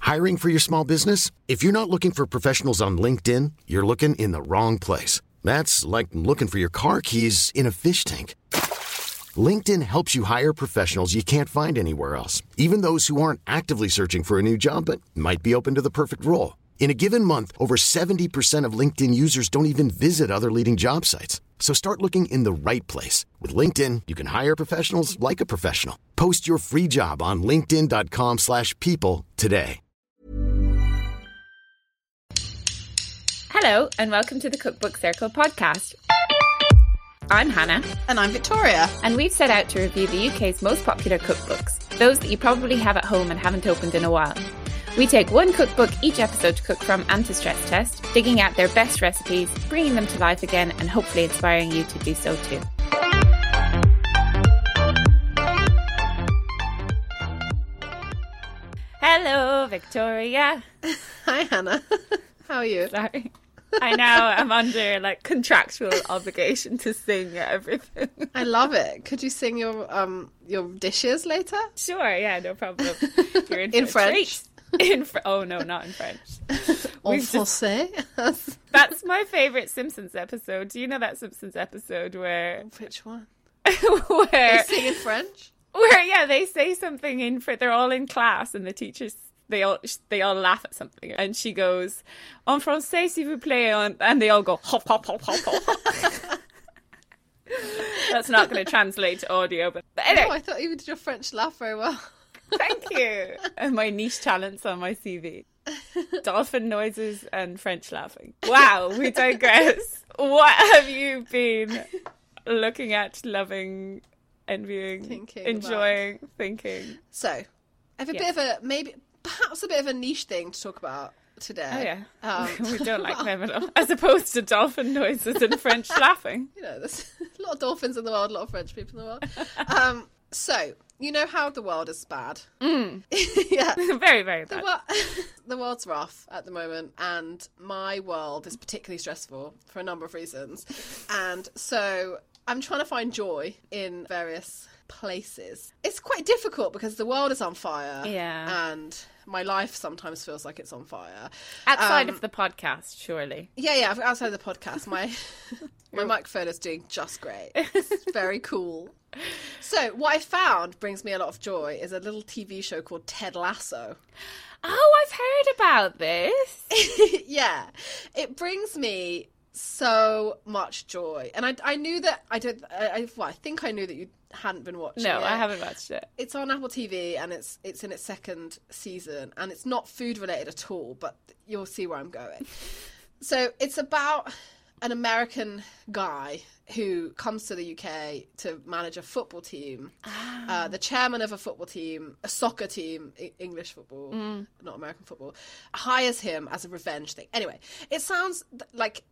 Hiring for your small business? If you're not looking for professionals on LinkedIn, you're looking in the wrong place. That's like looking for your car keys in a fish tank. LinkedIn helps you hire professionals you can't find anywhere else, even those who aren't actively searching for a new job but might be open to the perfect role. In a given month, over 70% of LinkedIn users don't even visit other leading job sites. So start looking in the right place. With LinkedIn, you can hire professionals like a professional. Post your free job on linkedin.com/people today. Hello, and welcome to the Cookbook Circle podcast. I'm Hannah. And I'm Victoria. And we've set out to review the UK's most popular cookbooks, those that you probably have at home and haven't opened in a while. We take one cookbook each episode to cook from and to stress test, digging out their best recipes, bringing them to life again, and hopefully inspiring you to do so too. Hello, Victoria. Hi, Hannah. How are you? Sorry. I know, I'm under contractual obligation to sing everything. I love it. Could you sing your dishes later? Sure, yeah, no problem. You're in French? Oh no, not in French. En français? That's my favourite Simpsons episode. Do you know that Simpsons episode where... Which one? Where... They sing in French? Where, yeah, they say something in French. They're all in class and the teachers... They all laugh at something, and she goes, "En français, s'il vous plaît," and they all go, "Hop, hop, hop, hop, hop." That's not going to translate to audio, but anyway. No, I thought you did your French laugh very well. Thank you. And my niche talents on my CV: dolphin noises and French laughing. Wow, we digress. What have you been looking at, loving, envying, thinking enjoying, about. Thinking? So, I have a bit of a perhaps a bit of a niche thing to talk about today. Oh yeah, we don't like them at all. As opposed to dolphin noises and French laughing. You know, there's a lot of dolphins in the world, a lot of French people in the world. So, you know how the world is bad? Yeah. Very, very bad. The world's rough at the moment, and my world is particularly stressful for a number of reasons. And so I'm trying to find joy in various places. It's quite difficult because the world is on fire. Yeah. And my life sometimes feels like it's on fire. Outside of the podcast, surely. Yeah, outside of the podcast. My microphone is doing just great. It's very cool. So what I found brings me a lot of joy is a little TV show called Ted Lasso. Oh, I've heard about this. Yeah. It brings me so much joy. And I knew that I think I knew that you hadn't been watching it. No, I haven't watched it. It's on Apple TV and it's in its second season, and it's not food related at all, but you'll see where I'm going. So it's about an American guy who comes to the UK to manage a football team. The chairman of a football team, a soccer team, English football, not American football, hires him as a revenge thing. Anyway, it sounds like...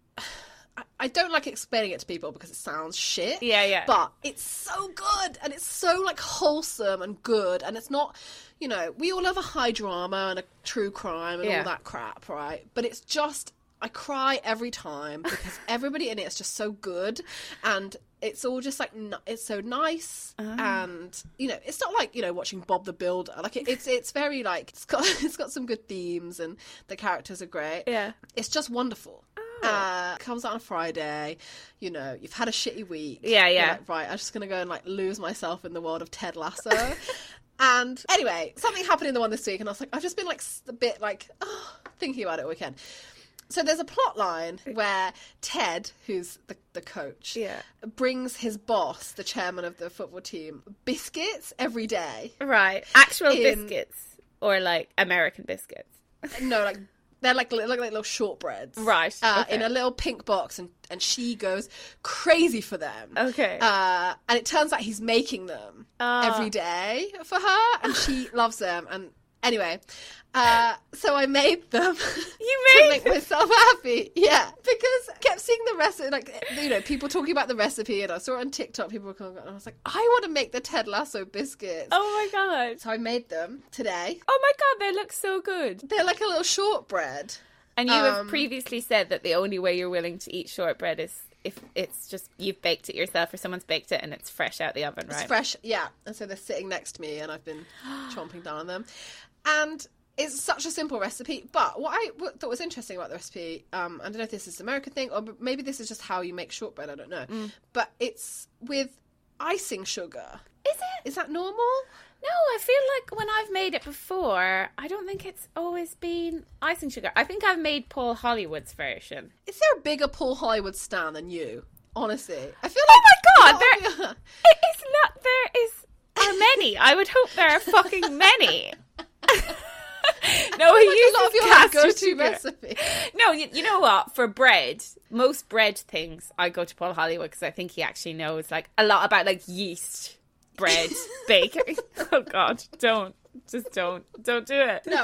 I don't like explaining it to people because it sounds shit. Yeah. But it's so good, and it's so wholesome and good, and it's not, we all love a high drama and a true crime and all that crap, right? But it's just, I cry every time because everybody in it is just so good, and it's all just it's so nice, and it's not like watching Bob the Builder. It's very it's got some good themes, and the characters are great. Yeah, it's just wonderful. Comes out on a Friday, you've had a shitty week. Yeah. You're like, right, I'm just going to go and lose myself in the world of Ted Lasso. And anyway, something happened in the one this week, and I was I've just been a bit thinking about it all weekend. So there's a plot line where Ted, who's the coach, brings his boss, the chairman of the football team, biscuits every day. Right. Actual biscuits or American biscuits? No, they're like little shortbreads. Right. Okay. In a little pink box, and she goes crazy for them. Okay. And it turns out he's making them every day for her, and she loves them. And anyway, so I made them. You to made make myself happy. Yeah, because I kept seeing the recipe, people talking about the recipe, and I saw it on TikTok. People were coming, and I was like, I want to make the Ted Lasso biscuits. Oh my god! So I made them today. Oh my god, they look so good. They're like a little shortbread. And you have previously said that the only way you're willing to eat shortbread is if it's just you've baked it yourself or someone's baked it and it's fresh out the oven, right? It's fresh, yeah. And so they're sitting next to me, and I've been chomping down on them. And It's such a simple recipe, but what I thought was interesting about the recipe, I don't know if this is an American thing, or maybe this is just how you make shortbread, I don't know. But it's with icing sugar. Is it? Is that normal? No, I feel like when I've made it before, I don't think it's always been icing sugar. I think I've made Paul Hollywood's version. Is there a bigger Paul Hollywood stan than you? Honestly. I feel Oh like... my God, there are many. I would hope there are fucking many. No, he uses a lot of your castor go-to sugar. recipe. No, you know what? For bread, most bread things, I go to Paul Hollywood because I think he actually knows like a lot about like yeast, bread, baking. Oh God, don't do it. No,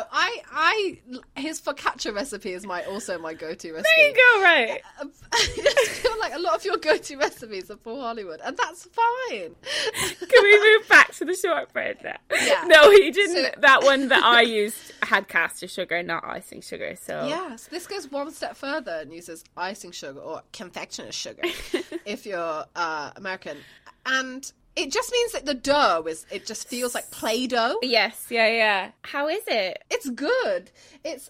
his focaccia recipe is also my go-to recipe. There you go, right? I just feel like a lot of your go-to recipes are Paul Hollywood, and that's fine. Can we move back to the shortbread now? Yeah. No, he didn't. So- that one that I used had castor sugar, not icing sugar. So Yes, this goes one step further and uses icing sugar or confectioner's sugar if you're American. And it just means that the dough it just feels like Play-Doh. Yes, yeah. How is it? It's good. It's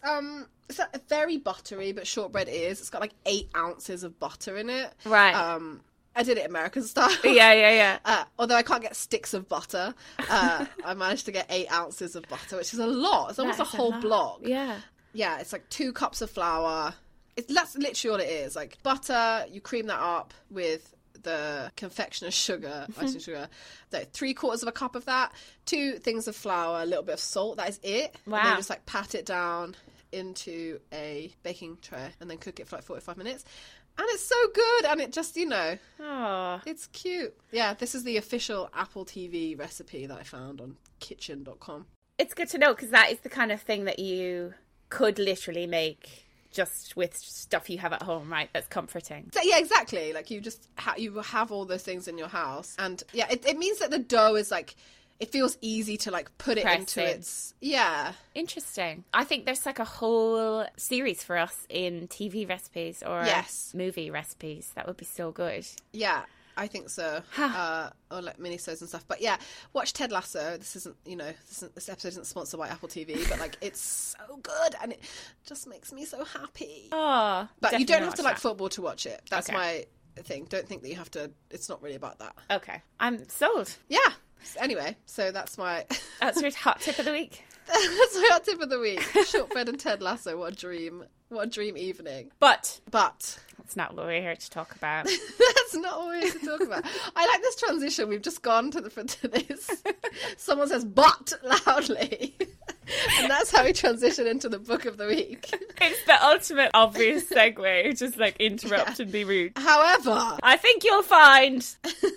very buttery, but shortbread is. It's got like 8 ounces of butter in it. Right. I did it American style. Yeah. Although I can't get sticks of butter, I managed to get 8 ounces of butter, which is a lot. It's almost a whole block. Yeah. Yeah, it's like 2 cups of flour. That's literally all it is. Like butter, you cream that up with the confectioner's sugar, icing sugar. Like 3/4 of a cup of that, 2 things of flour, a little bit of salt. That is it. Wow. And then just like pat it down into a baking tray and then cook it for like 45 minutes. And it's so good. And it just, Oh. it's cute. Yeah, this is the official Apple TV recipe that I found on kitchen.com. It's good to know because that is the kind of thing that you could literally make just with stuff you have at home, right? That's comforting. So, yeah, exactly. Like you just you have all those things in your house, and yeah, it means that the dough is like it feels easy to like put it Press into in. its Interesting. I think there's like a whole series for us in TV recipes or Yes. movie recipes. That would be so good. Yeah, I think so. Or like minisodes and stuff. But yeah, watch Ted Lasso. This isn't, this episode isn't sponsored by Apple TV, but like it's so good and it just makes me so happy. Oh, But you don't have to like that. football to watch it. That's Okay. my thing. Don't think that you have to. It's not really about that. Okay, I'm sold. Yeah. Anyway, so that's my That's your hot tip of the week. that's my hot tip of the week. Shortbread and Ted Lasso. What a dream! What a dream evening. But But that's not what we're here to talk about. that's not what we're here to talk about. I like this transition. We've just gone to this. Someone says "but" loudly, and that's how we transition into the book of the week. It's the ultimate obvious segue. Just like interrupt and be rude. However, I think you'll find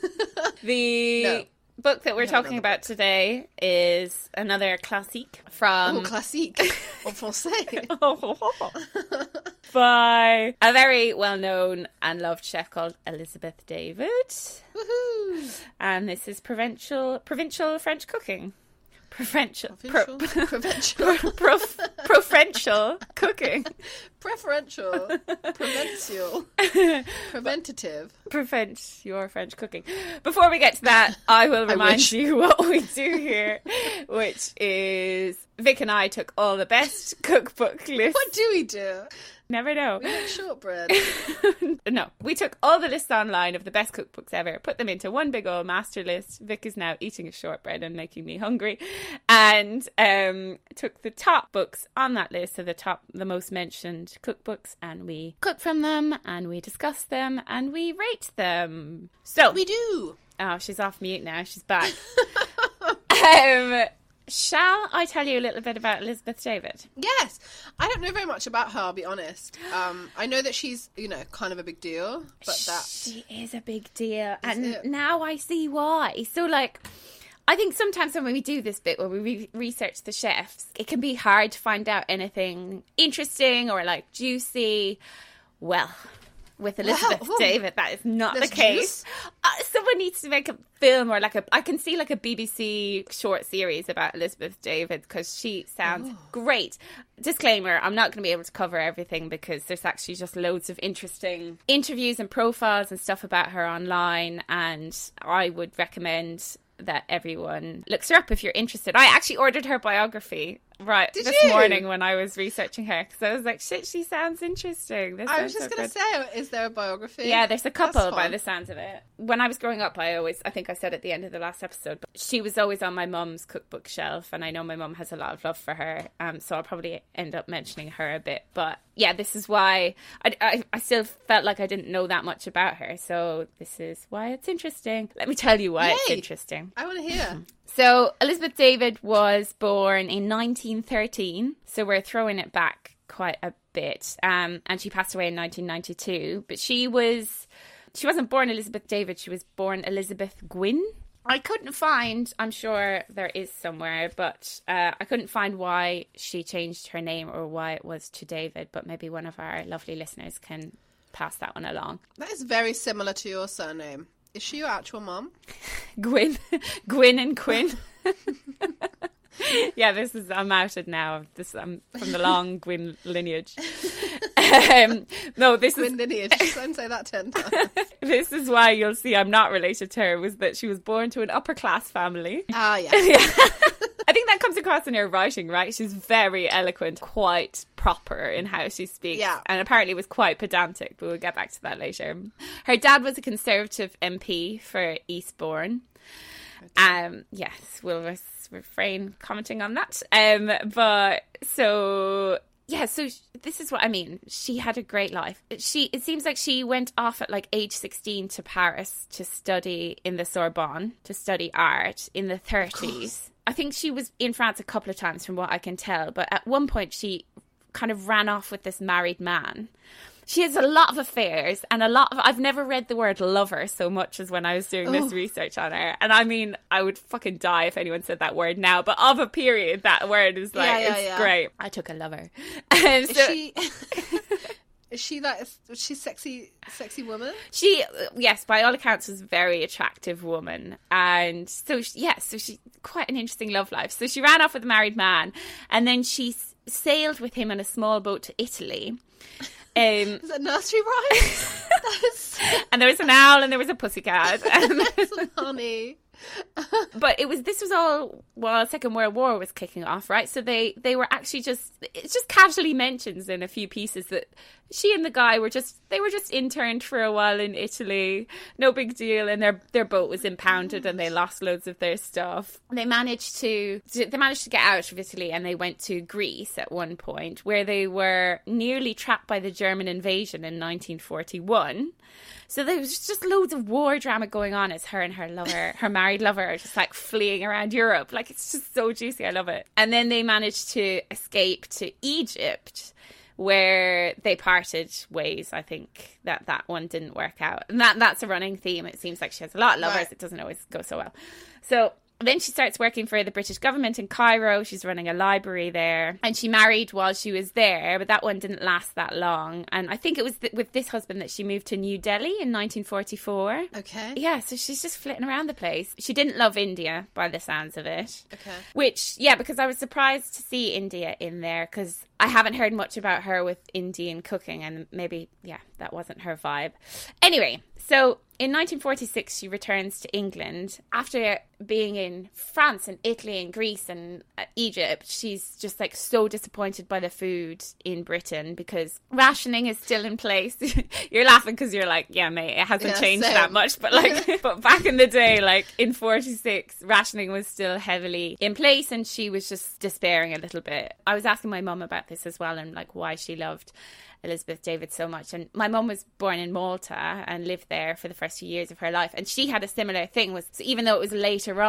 the No. book that we're No, talking no, about today is another classique from classique en français. by a very well-known and loved chef called Elizabeth David. Woohoo! And this is provincial French cooking. Provincial cooking. Preferential, provincial, preventative. Prevent your French cooking. Before we get to that, I will remind wish. you what we do here, which is Vic and I took all the best cookbook lists. What do we do? Never know. We make shortbread. No, we took all the lists online of the best cookbooks ever, put them into one big old master list. Vic is now eating a shortbread and making me hungry, and took the top books on that list, so the most mentioned cookbooks, and we cook from them, and we discuss them, and we rate them. So We do. Oh, she's off mute now. She's back. Shall I tell you a little bit about Elizabeth David? Yes. I don't know very much about her, I'll be honest. I know that she's, kind of a big deal, but that... She is a big deal. And it? now I see why. So, I think sometimes when we do this bit where we research the chefs, it can be hard to find out anything interesting or, juicy. Well... With Elizabeth David, that is not the case. Someone needs to make a film or I can see a BBC short series about Elizabeth David because she sounds great. Disclaimer, I'm not going to be able to cover everything because there's actually just loads of interesting interviews and profiles and stuff about her online, and I would recommend that everyone looks her up if you're interested. I actually ordered her biography right Did this you? morning when I was researching her, because I was like, shit, she sounds interesting. I was just going to say, is there a biography? Yeah, there's a couple That's by fun. the sounds of it. When I was growing up, I think I said at the end of the last episode, but she was always on my mum's cookbook shelf, and I know my mum has a lot of love for her, so I'll probably end up mentioning her a bit. But yeah, this is why I still felt like I didn't know that much about her, so this is why it's interesting. Let me tell you why it's Yay. interesting. I want to hear. So Elizabeth David was born in 1913, so we're throwing it back quite a bit, and she passed away in 1992. But she wasn't born Elizabeth David, she was born Elizabeth Gwynn. I couldn't find, I'm sure there is somewhere, but I couldn't find why she changed her name or why it was to David, but maybe one of our lovely listeners can pass that one along. That is very similar to your surname. Is she your actual mum? Gwyn. Gwyn and Quinn. Yeah, I'm outed now. I'm from the long Gwyn lineage. No, this Gwyn is lineage. Don't say that 10 times. this is why you'll see I'm not related to her, was that she was born to an upper class family. Ah, yeah. I think that comes across in her writing, right? She's very eloquent, quite proper in how she speaks, Yeah. and apparently was quite pedantic, but we'll get back to that later. Her dad was a Conservative MP for Eastbourne. Yes, we'll refrain commenting on that. But so... Yeah, so this is what I mean. She had a great life. It seems like she went off at like age 16 to Paris to study in the Sorbonne, to study art in the 30s. I think she was in France a couple of times from what I can tell, but at one point she kind of ran off with this married man. She has a lot of affairs and I've never read the word lover so much as when I was doing this research on her. And I mean, I would fucking die if anyone said that word now, but of a period, that word is like, it's great. I took a lover. And so, is she sexy woman? She, yes, by all accounts, was a very attractive woman. And so, so she quite an interesting love life. So she ran off with a married man and then she sailed with him on a small boat to Italy. Is that nursery rhyme? And there was an owl and there was a pussycat. Honey. But this was all while Second World War was kicking off, right? So they were actually it's just casually mentions in a few pieces that she and the guy were just interned for a while in Italy, no big deal, and their boat was impounded and they lost loads of their stuff. They managed to get out of Italy and they went to Greece at one point, where they were nearly trapped by the German invasion in 1941. So there was just loads of war drama going on as her and her lover, her married lover, are just like fleeing around Europe. Like, it's just so juicy. I love it. And then they managed to escape to Egypt, where they parted ways. I think that one didn't work out. And that's a running theme. It seems like she has a lot of lovers. Right. It doesn't always go so well. So then she starts working for the British government in Cairo. She's running a library there. And she married while she was there, but that one didn't last that long. And I think it was with this husband that she moved to New Delhi in 1944. Okay. Yeah, so she's just flitting around the place. She didn't love India, by the sounds of it. Okay. Which, yeah, because I was surprised to see India in there, because I haven't heard much about her with Indian cooking, and maybe, yeah, that wasn't her vibe. Anyway, so in 1946, she returns to England. After being in France and Italy and Greece and Egypt, she's just like so disappointed by the food in Britain because rationing is still in place. You're laughing because you're like, yeah, mate, it hasn't changed that much. But like, but back in the day, like in 46, rationing was still heavily in place and she was just despairing a little bit. I was asking my mum about this as well and like why she loved Elizabeth David so much. And my mum was born in Malta and lived there for the first few years of her life, and she had a similar thing. So even though it was later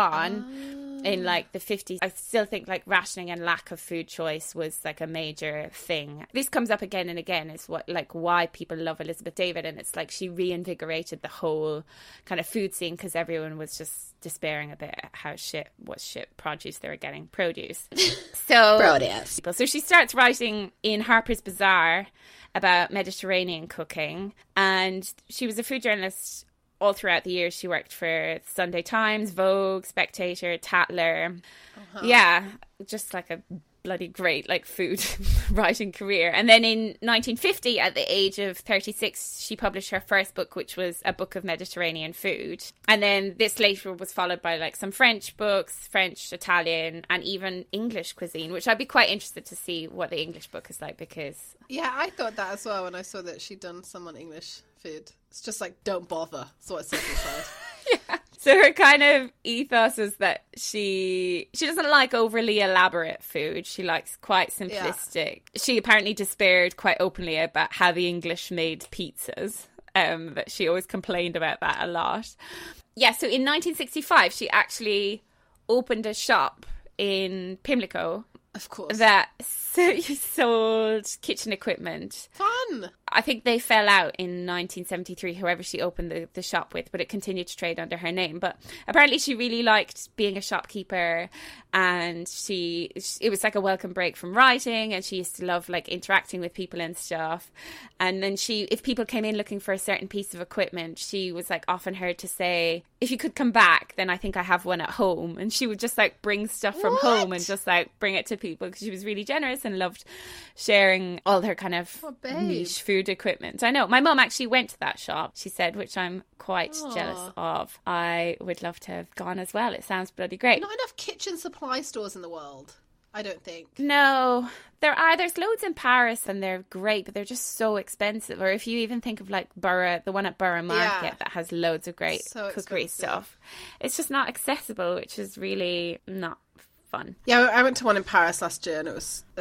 on in like the 50s, I still think like rationing and lack of food choice was like a major thing. This comes up again and again, is what like why people love Elizabeth David, and it's like she reinvigorated the whole kind of food scene because everyone was just despairing a bit at how shit produce they were getting. Produce. So she starts writing in Harper's Bazaar about Mediterranean cooking, and she was a food journalist all throughout the years. She worked for Sunday Times, Vogue, Spectator, Tatler. Yeah, just like a bloody great like food writing career. And then in 1950, at the age of 36, she published her first book, which was a book of Mediterranean food. And then this later was followed by like some French books, French, Italian, and even English cuisine, which I'd be quite interested to see what the English book is like, because... Yeah, I thought that as well when I saw that she'd done some on English food. It's just like, don't bother. That's what it says inside. Yeah. So her kind of ethos is that she doesn't like overly elaborate food. She likes quite simplistic. Yeah. She apparently despaired quite openly about how the English made pizzas. That she always complained about that a lot. Yeah, so in 1965, she actually opened a shop in Pimlico. Of course. That sold kitchen equipment. Fun! I think they fell out in 1973, whoever she opened the shop with, but it continued to trade under her name. But apparently she really liked being a shopkeeper, and it was like a welcome break from writing, and she used to love like interacting with people and stuff. And then if people came in looking for a certain piece of equipment, she was like often heard to say, if you could come back, then I think I have one at home. And she would just like bring stuff from home and just like bring it to people, because she was really generous and loved sharing all her kind of niche food equipment. I know. My mum actually went to that shop, she said, which I'm quite jealous of. I would love to have gone as well. It sounds bloody great. Not enough kitchen supply stores in the world, I don't think. No, there are. There's loads in Paris and they're great, but they're just so expensive. Or if you even think of like Borough, the one at Borough Market that has loads of great cookery stuff. It's just not accessible, which is really not fun. Yeah, I went to one in Paris last year, and they're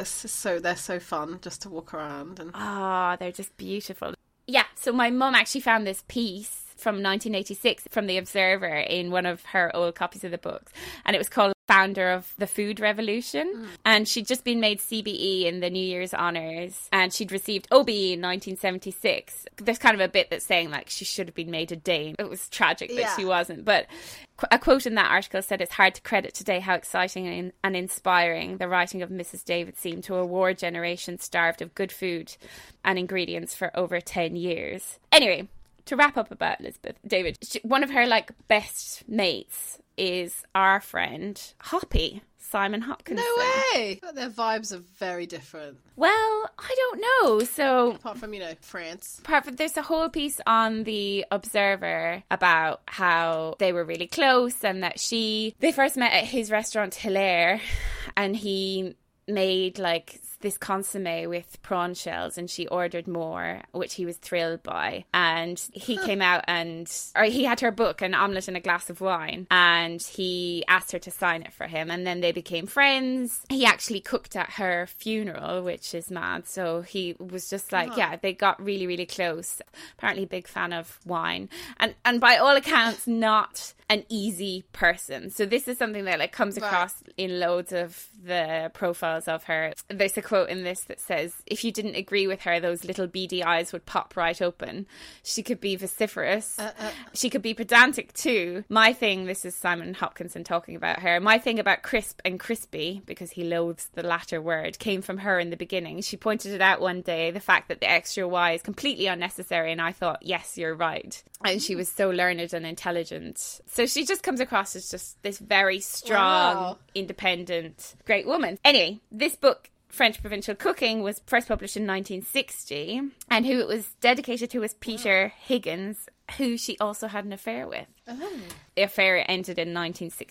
so fun just to walk around. And they're just beautiful. Yeah, so my mum actually found this piece from 1986 from The Observer in one of her old copies of the books, and it was called Founder of the Food Revolution. And she'd just been made CBE in the New Year's Honours, and she'd received OBE in 1976. There's kind of a bit that's saying like she should have been made a Dane. It was tragic that she wasn't, but a quote in that article said, "It's hard to credit today how exciting and inspiring the writing of Mrs. David seemed to a war generation starved of good food and ingredients for over 10 years. Anyway, to wrap up about Elizabeth David, one of her like best mates is our friend Hoppy, Simon Hopkinson. No way! But their vibes are very different. Well, I don't know. So apart from, France. There's a whole piece on The Observer about how they were really close, and that they first met at his restaurant Hilaire, and he made like this consomme with prawn shells, and she ordered more, which he was thrilled by. And he came out or he had her book, An Omelette and a Glass of Wine, and he asked her to sign it for him, and then they became friends. He actually cooked at her funeral, which is mad. So he was just like, they got really, really close. Apparently a big fan of wine, and by all accounts not an easy person. So this is something that like comes across in loads of the profiles of her. There's a quote in this that says, if you didn't agree with her, those little beady eyes would pop right open. She could be vociferous. She could be pedantic too. This is Simon Hopkinson talking about her. My thing about crisp and crispy, because he loathes the latter word, came from her in the beginning. She pointed it out one day, the fact that the extra Y is completely unnecessary, and I thought, yes, you're right. And she was so learned and intelligent. So she just comes across as just this very strong, independent, great woman. Anyway, this book, French Provincial Cooking, was first published in 1960, and who it was dedicated to was Peter Higgins, who she also had an affair with. The affair ended in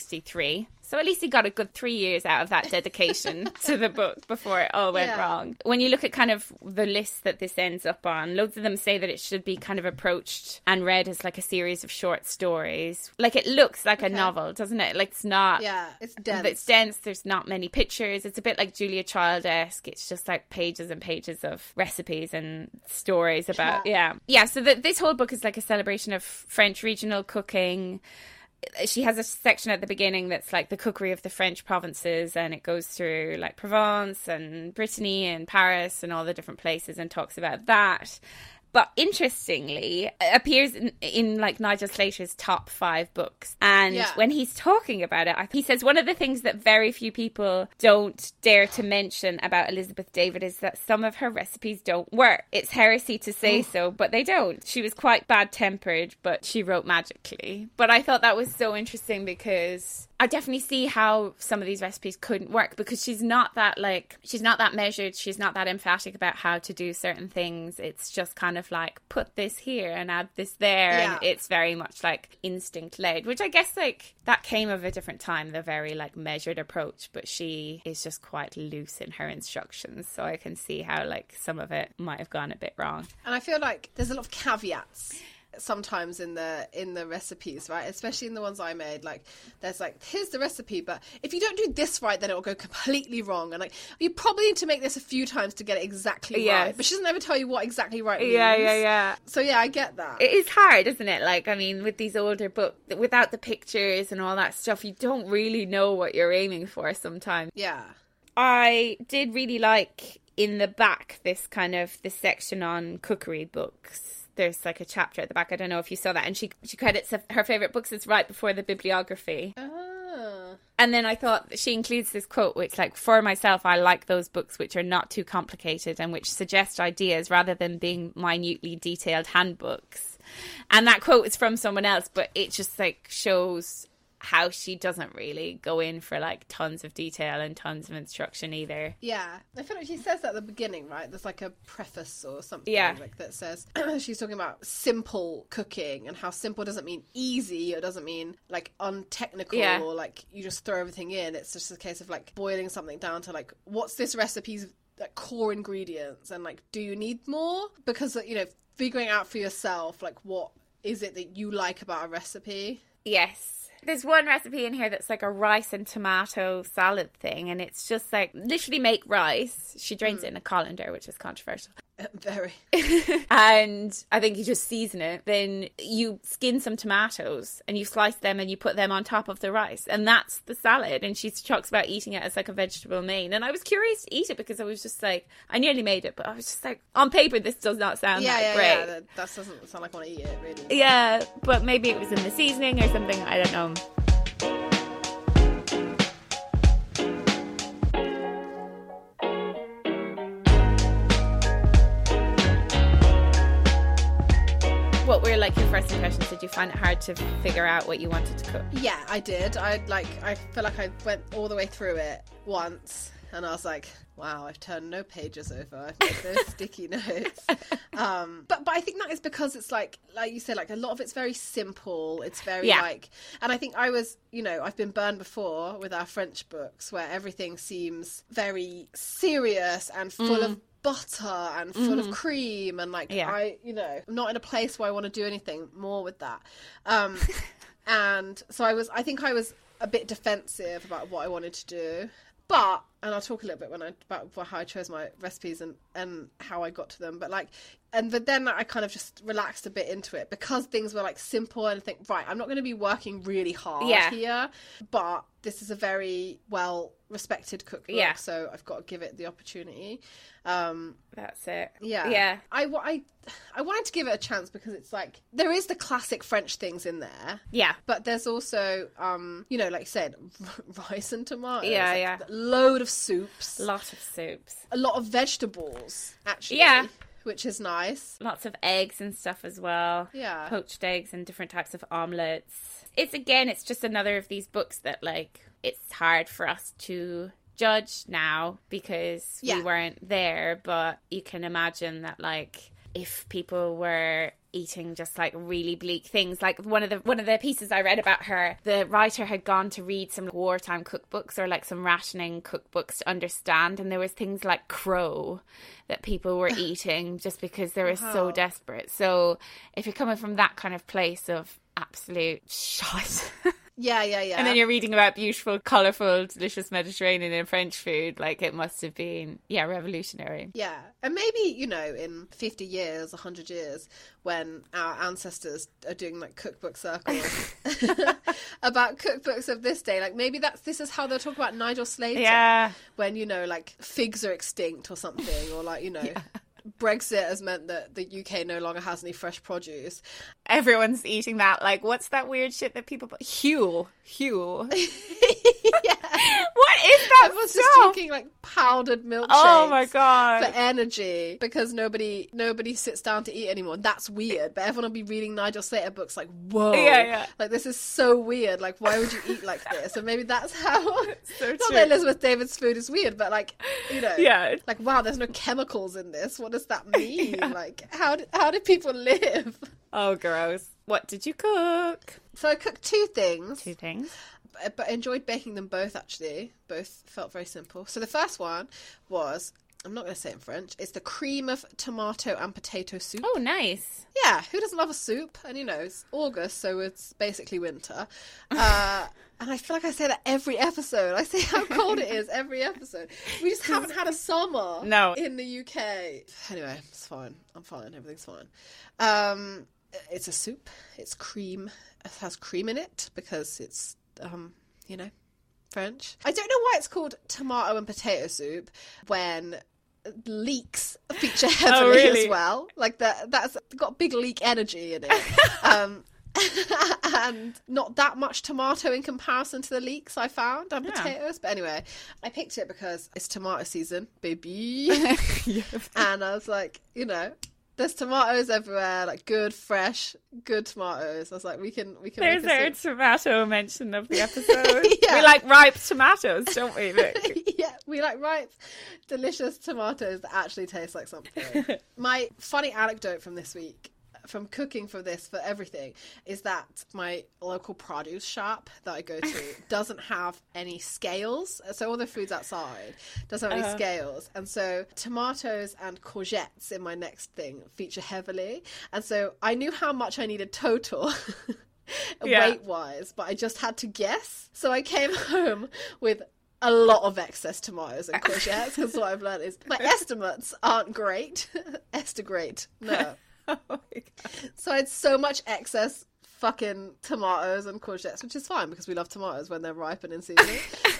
1963. So at least he got a good 3 years out of that dedication to the book before it all went wrong. When you look at kind of the list that this ends up on, loads of them say that it should be kind of approached and read as like a series of short stories. Like it looks like a novel, doesn't it? Like it's not... Yeah, it's dense. It's dense. There's not many pictures. It's a bit like Julia Child-esque. It's just like pages and pages of recipes and stories about... Yeah, so this whole book is like a celebration of French regional cooking. She has a section at the beginning that's like the cookery of the French provinces, and it goes through like Provence and Brittany and Paris and all the different places and talks about that. But interestingly, it appears in like Nigel Slater's top 5 books. And when he's talking about it, he says one of the things that very few people don't dare to mention about Elizabeth David is that some of her recipes don't work. It's heresy to say so, but they don't. She was quite bad-tempered, but she wrote magically. But I thought that was so interesting because I definitely see how some of these recipes couldn't work, because she's not that measured, she's not that emphatic about how to do certain things. It's just kind of like, put this here and add this there, and it's very much like instinct led, which I guess like that came of a different time, the very like measured approach, but she is just quite loose in her instructions, so I can see how like some of it might have gone a bit wrong. And I feel like there's a lot of caveats sometimes in the recipes, right? Especially in the ones I made, like there's like, here's the recipe, but if you don't do this right, then it'll go completely wrong, and like you probably need to make this a few times to get it exactly right. But she doesn't ever tell you what exactly right means. So yeah, I get that. It is hard, isn't it? Like, I mean, with these older books, without the pictures and all that stuff, you don't really know what you're aiming for sometimes. Yeah. I did really like in the back this section on cookery books. There's like a chapter at the back. I don't know if you saw that. And she credits her favourite books as right before the bibliography. Oh. And then I thought she includes this quote, which like, for myself, I like those books which are not too complicated and which suggest ideas rather than being minutely detailed handbooks. And that quote is from someone else, but it just like shows how she doesn't really go in for like tons of detail and tons of instruction either. Yeah, I feel like she says that at the beginning, right? There's like a preface or something like that says she's talking about simple cooking and how simple doesn't mean easy, or doesn't mean like untechnical or like you just throw everything in. It's just a case of like boiling something down to like, what's this recipe's like core ingredients, and like, do you need more? Because, you know, figuring out for yourself like what is it that you like about a recipe. Yes. There's one recipe in here that's like a rice and tomato salad thing, and it's just like, literally make rice. She drains it in a colander, which is controversial. Very. And I think you just season it. Then you skin some tomatoes and you slice them and you put them on top of the rice. And that's the salad. And she talks about eating it as like a vegetable main. And I was curious to eat it because I was just like, I nearly made it, but I was just like, on paper, this does not sound that great. Yeah, that doesn't sound like I want to eat it, really. Yeah, but maybe it was in the seasoning or something. I don't know. What were like your first impressions? Did you find it hard to figure out what you wanted to cook? Yeah, I did. I feel like I went all the way through it once, and I was like, wow, I've turned no pages over. I've made those sticky notes. But I think that is because it's like you said, like a lot of it's very simple. It's very like, and I think I've been burned before with our French books where everything seems very serious and full of butter and full of cream, and like I'm not in a place where I want to do anything more with that. And so I think I was a bit defensive about what I wanted to do. But, and I'll talk a little bit about how I chose my recipes and how I got to them. But then I kind of just relaxed a bit into it because things were like simple, and I think, right, I'm not going to be working really hard here, but this is a very well respected cookbook, so I've got to give it the opportunity. That's it. Yeah. I wanted to give it a chance because it's like, there is the classic French things in there. Yeah. But there's also, like you said, rice and tomatoes. Yeah. Load of soups. Lot of soups. A lot of vegetables, actually. Yeah. Which is nice. Lots of eggs and stuff as well. Yeah. Poached eggs and different types of omelettes. It's just another of these books that, like, it's hard for us to judge now because we weren't there, but you can imagine that, like, if people were eating just like really bleak things, like one of the pieces I read about her, the writer had gone to read some wartime cookbooks or like some rationing cookbooks to understand, and there was things like crow that people were eating just because they were so desperate. So if you're coming from that kind of place of absolute shite Yeah. and then you're reading about beautiful, colourful, delicious Mediterranean and French food, like, it must have been, revolutionary. Yeah. And maybe, in 50 years, 100 years, when our ancestors are doing, like, cookbook circles about cookbooks of this day, like, maybe this is how they'll talk about Nigel Slater. Yeah. When, like, figs are extinct or something, or, like, Brexit has meant that the UK no longer has any fresh produce. Everyone's eating that. Like, what's that weird shit that people put? Huel. Yeah. What is that Everyone's just stuff? drinking like powdered milkshakes. Oh my God. For energy, because nobody sits down to eat anymore. That's weird. But everyone will be reading Nigel Slater books like, whoa, Yeah. like this is so weird. Like, why would you eat like this? And maybe that's how. So Not true. that Elizabeth David's food is weird, but like, you know, Yeah. like wow, there's no chemicals in this. What does that mean? Like, how did people live? Oh, gross. What did you cook? So I cooked two things. Two things. But I enjoyed baking them both, actually. Both felt very simple. So the first one was, I'm not going to say it in French, it's the cream of tomato and potato soup. Oh, nice. Yeah, who doesn't love a soup? And, you know, it's August, so it's basically winter. And I feel like I say that every episode. I say how cold it is every episode. We just haven't had a summer in the UK. Anyway, it's fine. I'm fine. Everything's fine. It's a soup. It's cream. It has cream in it because it's, you know, French. I don't know why it's called tomato and potato soup when leeks feature heavily as well. Like that's got big leek energy in it. And not that much tomato in comparison to the leeks I found and potatoes. But anyway, I picked it because it's tomato season, baby. And I was like, you know, there's tomatoes everywhere, like good, fresh, good tomatoes. I was like, we can There's make a our soup. tomato mention of the episode. Yeah. We like ripe tomatoes, don't we, Vic? Yeah, we like ripe, delicious tomatoes that actually taste like something. My funny anecdote from this week, from cooking for this, for everything, is that my local produce shop that I go to doesn't have any scales. So all the food's outside doesn't have any scales. And so tomatoes and courgettes in my next thing feature heavily. And so I knew how much I needed total weight-wise, but I just had to guess. So I came home with a lot of excess tomatoes and courgettes, because what I've learned is my estimates aren't great. Great. No. Oh my God. So I had so much excess fucking tomatoes and courgettes, which is fine because we love tomatoes when they're ripe and in season.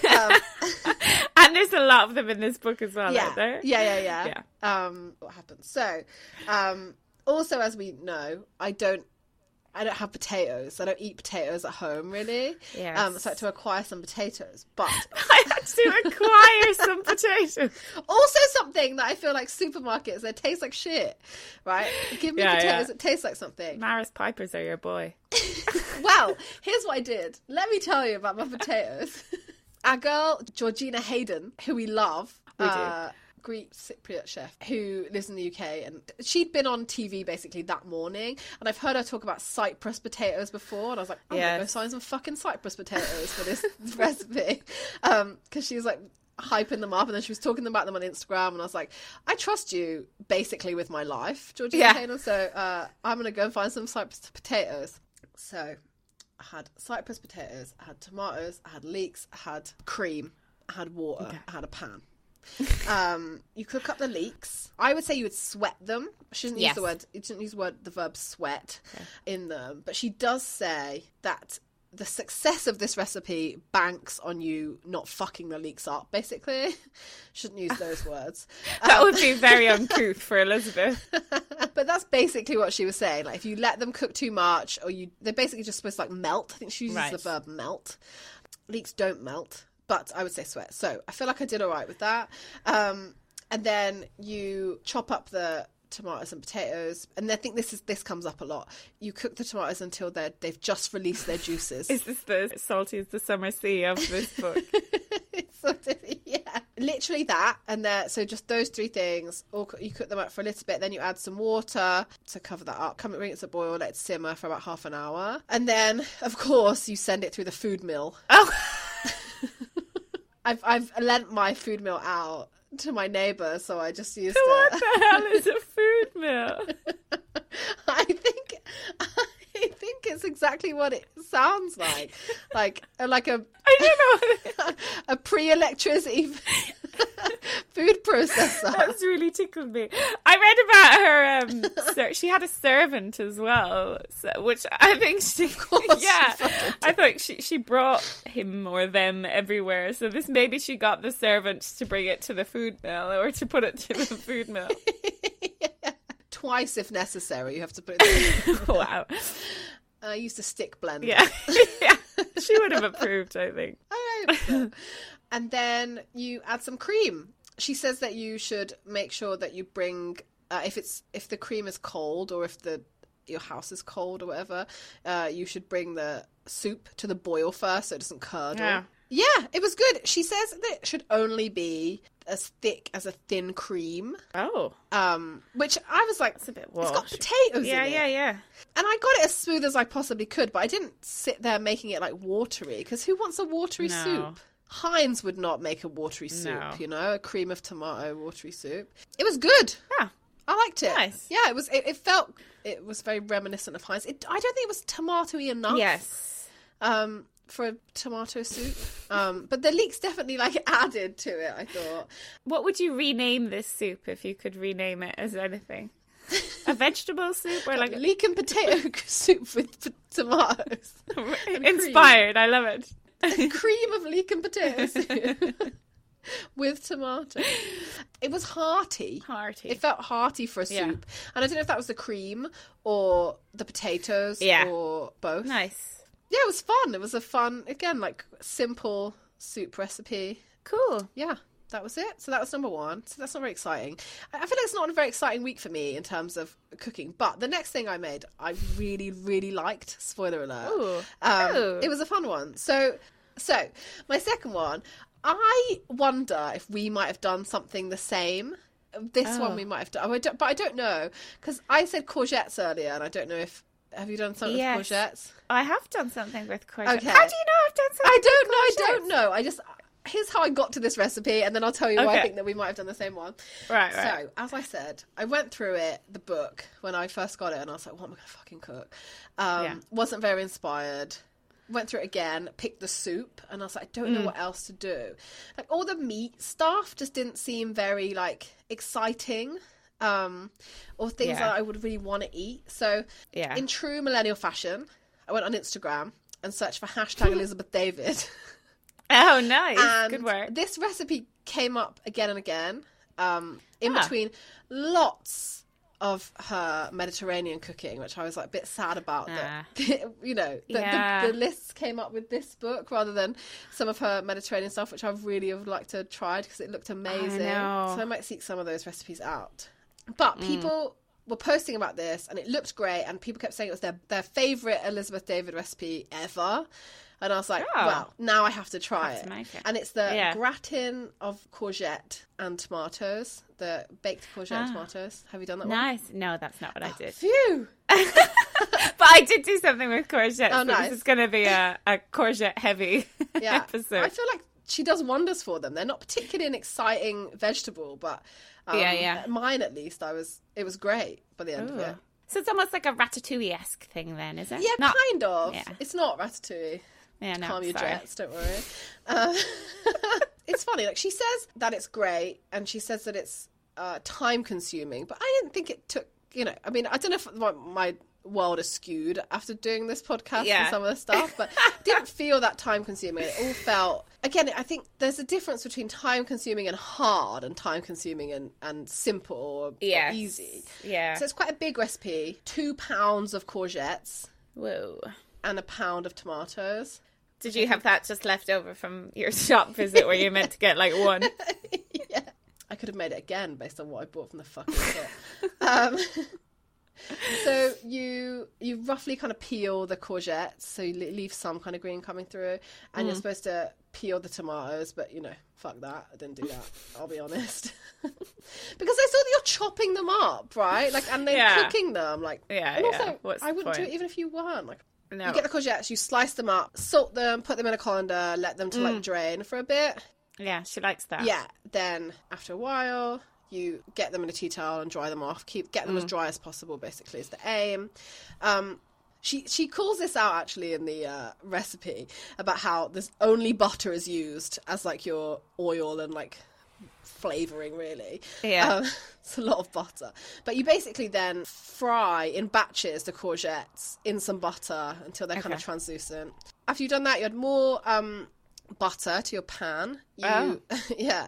And there's a lot of them in this book as well, Yeah. aren't there? Yeah. What happens? So, also, as we know, I don't have potatoes. I don't eat potatoes at home, really. Yes. So I had to acquire some potatoes. But I had to acquire some potatoes. also something that I feel like supermarkets, they taste like shit, right? Give me potatoes that taste like something. Maris Pipers are your boy. Well, here's what I did. Let me tell you about my potatoes. Our girl, Georgina Hayden, who we love. We do. Greek Cypriot chef who lives in the UK, and she'd been on TV basically that morning, and I've heard her talk about Cyprus potatoes before, and I was like, I'm gonna go find some fucking Cyprus potatoes for this recipe, because she was like hyping them up, and then she was talking about them on Instagram, and I was like, I trust you basically with my life, Georgina Hayden, so I'm gonna go and find some Cyprus potatoes. So I had Cyprus potatoes, I had tomatoes, I had leeks, I had cream, I had water, I had a pan. You cook up the leeks. I would say you would sweat them. She doesn't use the word. You shouldn't use the verb sweat in them. But she does say that the success of this recipe banks on you not fucking the leeks up. Basically, shouldn't use those words. That would be very uncouth for Elizabeth. But that's basically what she was saying. Like if you let them cook too much, or they're basically just supposed to like melt. I think she uses the verb melt. Leeks don't melt. But I would say sweat. So I feel like I did all right with that. And then you chop up the tomatoes and potatoes. And I think this comes up a lot. You cook the tomatoes until they've just released their juices. Is this the salty as the summer sea of this book? Sort of, yeah. Literally that. And so just those three things. You cook them up for a little bit. Then you add some water to cover that up. Bring it to boil. Let it simmer for about half an hour. And then, of course, you send it through the food mill. Oh. I've lent my food mill out to my neighbour, so I just used What it. the hell is a food mill? I think it's exactly what it sounds like. Like a I don't know. a pre-electricity food processor. That's really tickled me. I read about her. She had a servant as well, which I think she. I thought she brought him or them everywhere. So maybe she got the servant to bring it to the food mill or to put it to the food mill. Twice if necessary. You have to put it. Wow. I used a stick blender. Yeah. She would have approved, I think. I And then you add some cream. She says that you should make sure that you bring, if the cream is cold or if your house is cold or whatever, you should bring the soup to the boil first so it doesn't curdle. Yeah, it was good. She says that it should only be as thick as a thin cream. Oh. Which I was like, That's a bit it's got wash. potatoes in it. Yeah. And I got it as smooth as I possibly could, but I didn't sit there making it like watery, because who wants a watery No. soup? Heinz would not make a watery soup, No. you know, a cream of tomato watery soup. It was good. Yeah. I liked it. Nice. Yeah, it was very reminiscent of Heinz. I don't think it was tomatoey enough. Yes. For a tomato soup. But the leeks definitely like added to it, I thought. What would you rename this soup if you could rename it as anything? A vegetable soup or like Leek and potato soup with tomatoes. inspired? I love it. A cream of leek and potato soup with tomato. It was hearty. Hearty. It felt hearty for a soup. Yeah. And I don't know if that was the cream or the potatoes or both. Nice. Yeah, it was fun. It was a fun, again, like simple soup recipe. Cool. Yeah, that was it. So that was number one. So that's not very exciting. I feel like it's not a very exciting week for me in terms of cooking. But the next thing I made, I really, really liked. Spoiler alert. Ooh. It was a fun one. So my second one, I wonder if we might have done something the same. This one we might have done, but I don't know, because I said courgettes earlier, and I don't know if have you done something with courgettes? I have done something with courgettes. Okay. How do you know I've done something I with don't know. Here's how I got to this recipe, and then I'll tell you why I think that we might have done the same one. Right. So, as I said, I went through the book, when I first got it, and I was like, what am I going to fucking cook? Wasn't very inspired. Went through it again, picked the soup, and I was like, I don't know what else to do. Like, all the meat stuff just didn't seem very, like, exciting. Or things that I would really want to eat. So, in true millennial fashion, I went on Instagram and searched for hashtag Elizabeth David. Oh, nice. And good work. this recipe came up again and again, in between lots of her Mediterranean cooking, which I was like a bit sad about. That the lists came up with this book rather than some of her Mediterranean stuff, which I really would like to try because it looked amazing. So I might seek some of those recipes out. But people were posting about this, and it looked great, and people kept saying it was their favourite Elizabeth David recipe ever. And I was like, well, now I have to try it. And it's the gratin of courgette and tomatoes, the baked courgette and tomatoes. Have you done that one? Nice. No, that's not what I did. Phew! But I did do something with courgettes. Oh, so nice. This is going to be a courgette-heavy episode. I feel like she does wonders for them. They're not particularly an exciting vegetable, but mine at least, it was great by the end of it. So it's almost like a ratatouille-esque thing then, is it? Yeah, kind of. Yeah. It's not ratatouille. Yeah, no, Calm your sorry. jets, don't worry. It's funny, like she says that it's great, and she says that it's time consuming, but I didn't think it took, I mean, I don't know if my world is skewed after doing this podcast and some of the stuff, but it didn't feel that time consuming. It all felt, again, I think there's a difference between time consuming and hard and time consuming and simple or easy. Yeah. So it's quite a big recipe. 2 pounds of courgettes. Whoa. And 1 pound of tomatoes. Did you have that just left over from your shop visit where you meant to get like one? Yeah. I could have made it again based on what I bought from the fucking kit. So you roughly kind of peel the courgettes, so you leave some kind of green coming through, and you're supposed to peel the tomatoes, but fuck that, I didn't do that, I'll be honest. Because I saw that you're chopping them up, right? Like, and then cooking them, like, and also, What's I the wouldn't do point? it even if you weren't. Like, No. you get the courgettes, you slice them up, salt them, put them in a colander, let them to like drain for a bit. Yeah, she likes that. Yeah, then after a while, you get them in a tea towel and dry them off. Get them as dry as possible, basically, is the aim. She calls this out, actually, in the recipe, about how there's only butter is used as, like, your oil and, like, flavouring, really. Yeah. It's a lot of butter. But you basically then fry in batches the courgettes in some butter until they're kind of translucent. After you've done that, you add more butter to your pan. You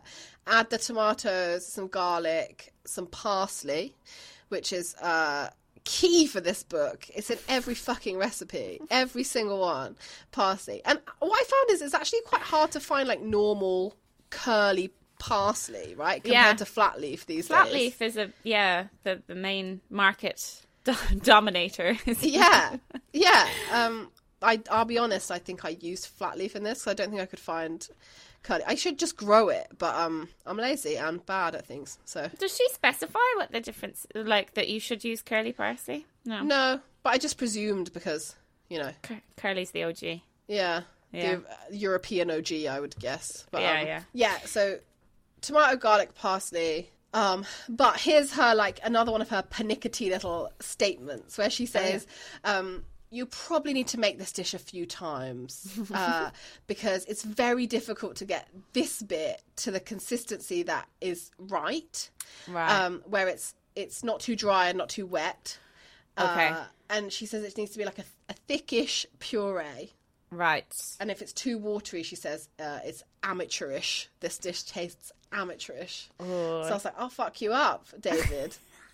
add the tomatoes, some garlic, some parsley, which is key for this book. It's in every fucking recipe, every single one. Parsley. And what I found is it's actually quite hard to find like normal curly parsley, right? Compared to flat leaf these days. Flat leaf is the main market dominator. Yeah. I'll be honest, I think I used flat leaf in this, so I don't think I could find curly. I should just grow it, but I'm lazy and bad at things. So does she specify what the difference, like that you should use curly parsley? No, but I just presumed because, you know, curly's the OG. Yeah. The European OG, I would guess. But, yeah. So tomato, garlic, parsley. But here's her, like, another one of her panickety little statements where she says, you probably need to make this dish a few times because it's very difficult to get this bit to the consistency that is right. Where it's not too dry and not too wet. Okay. And she says it needs to be like a thickish puree. Right. And if it's too watery, she says it's amateurish. This dish tastes amateurish. Ooh. So I was like, I'll fuck you up, David.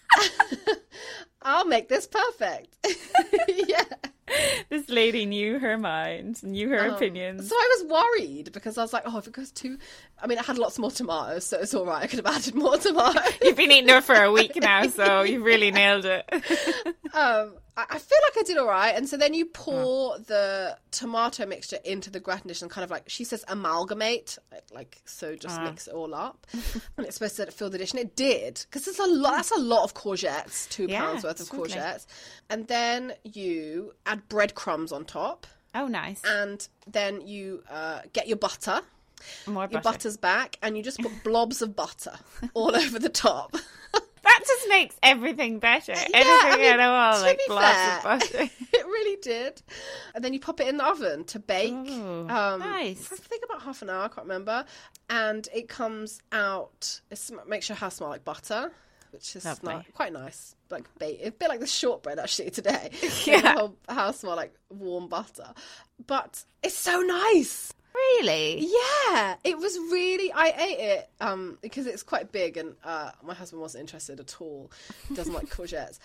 I'll make this perfect. Yeah. This lady knew her mind, knew her opinions. So I was worried because I was like, oh, if it goes too... I mean, I had lots more tomatoes, so it's all right. I could have added more tomatoes. You've been eating her for a week now, so you've really nailed it. I feel like I did all right. And so then you pour the tomato mixture into the gratin dish and kind of like, she says amalgamate, like, so just mix it all up. And it's supposed to fill the dish. And it did, because that's a lot of courgettes, 2 pounds worth of courgettes. And then you add breadcrumbs on top. Oh, nice. And then you get your butter. More butter. Your butter's back, and you just put blobs of butter all over the top. That just makes everything better. Anything at all, like blobs of butter. It really did. And then you pop it in the oven to bake. Ooh, nice. I think about half an hour, I can't remember. And it comes out, it makes your house smell like butter, which is quite nice. Like a bit like the shortbread actually today. Yeah. The whole house smell like warm butter. But it's so nice. Really? Yeah, it was really. I ate it because it's quite big, and my husband wasn't interested at all. He doesn't like courgettes.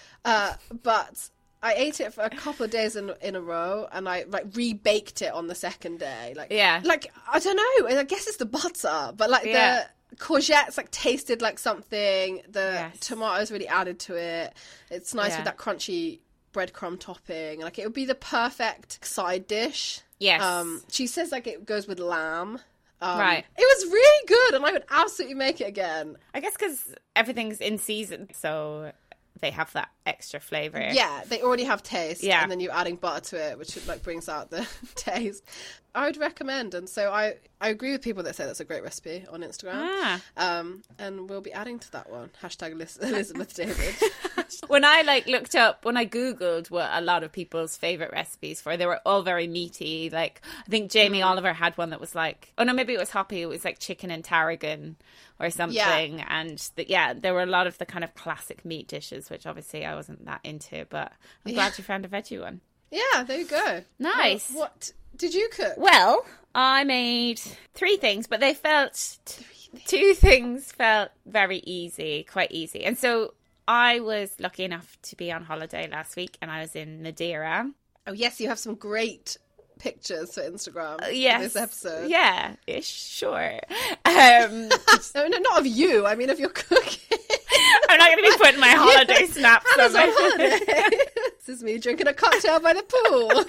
But I ate it for a couple of days in a row, and I like rebaked it on the second day. Like I don't know. I guess it's the butter, but like the courgettes like tasted like something. The tomatoes really added to it. It's nice with that crunchy breadcrumb topping. Like it would be the perfect side dish. Yes. She says like it goes with lamb. Right. It was really good, and I would absolutely make it again. I guess because everything's in season, so they have that extra flavour. Yeah, they already have taste, and then you're adding butter to it, which like brings out the taste. I would recommend, and so I agree with people that say that's a great recipe on Instagram. And we'll be adding to that one. Hashtag Elizabeth David. When I looked up, when I Googled what a lot of people's favourite recipes for, they were all very meaty. Like, I think Jamie Oliver had one that was like, oh no, maybe it was Hoppy. It was like chicken and tarragon or something. Yeah. And there were a lot of the kind of classic meat dishes, which obviously I wasn't that into, but I'm glad you found a veggie one. Yeah, there you go. Nice. What did you cook? Well, I made 3 things, but they felt... 2 things felt very easy, quite easy. And so I was lucky enough to be on holiday last week, and I was in Madeira. Oh, yes, you have some great pictures for Instagram for this episode. Yeah, sure. No, not of you. I mean, of your cooking. I'm not going to be putting my holiday snaps on my holiday. This is me drinking a cocktail by the pool.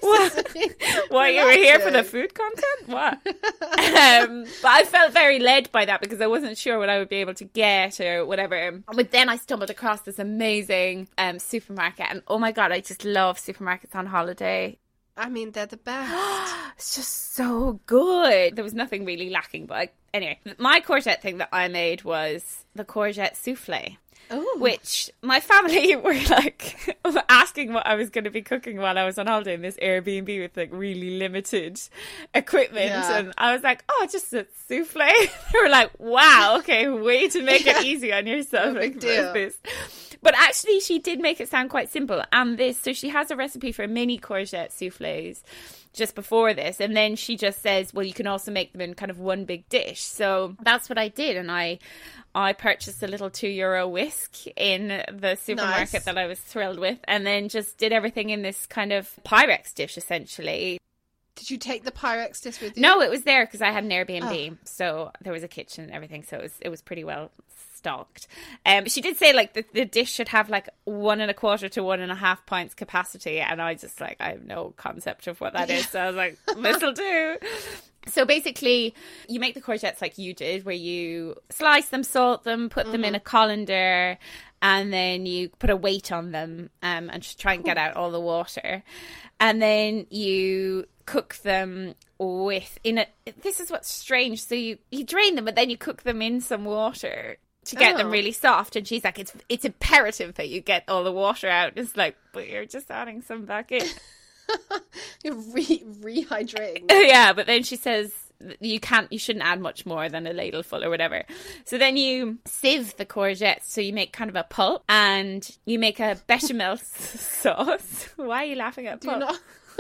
What, you were here for the food content? What? But I felt very led by that because I wasn't sure what I would be able to get or whatever. But then I stumbled across this amazing supermarket, and oh my God, I just love supermarkets on holiday. I mean, they're the best. It's just so good. There was nothing really lacking, but anyway, my courgette thing that I made was the courgette souffle. Ooh. Which my family were like asking what I was going to be cooking while I was on holiday in this Airbnb with like really limited equipment. Yeah. And I was like, oh, just a souffle. They were like, wow, okay, way to make it easy on yourself. No big deal. This. But actually, she did make it sound quite simple. And so she has a recipe for mini courgette soufflés just before this. And then she just says, well, you can also make them in kind of one big dish. So that's what I did. And I purchased a little €2 whisk in the supermarket that I was thrilled with. And then just did everything in this kind of Pyrex dish, essentially. Did you take the Pyrex dish with you? No, it was there because I had an Airbnb. So there was a kitchen and everything. So it was pretty well stocked. She did say like the dish should have like 1.25 to 1.5 pints capacity, and I just like I have no concept of what that is, so I was like, this'll do. So basically you make the courgettes like you did, where you slice them, salt them, put them in a colander, and then you put a weight on them and just try and get out all the water, and then you cook them this is what's strange, so you drain them, but then you cook them in some water to get them really soft. And she's like, it's imperative that you get all the water out. It's like, but you're just adding some back in. You're rehydrating. Yeah, but then she says you shouldn't add much more than a ladle full or whatever. So then you sieve the courgettes, so you make kind of a pulp, and you make a bechamel sauce. Why are you laughing at pulp?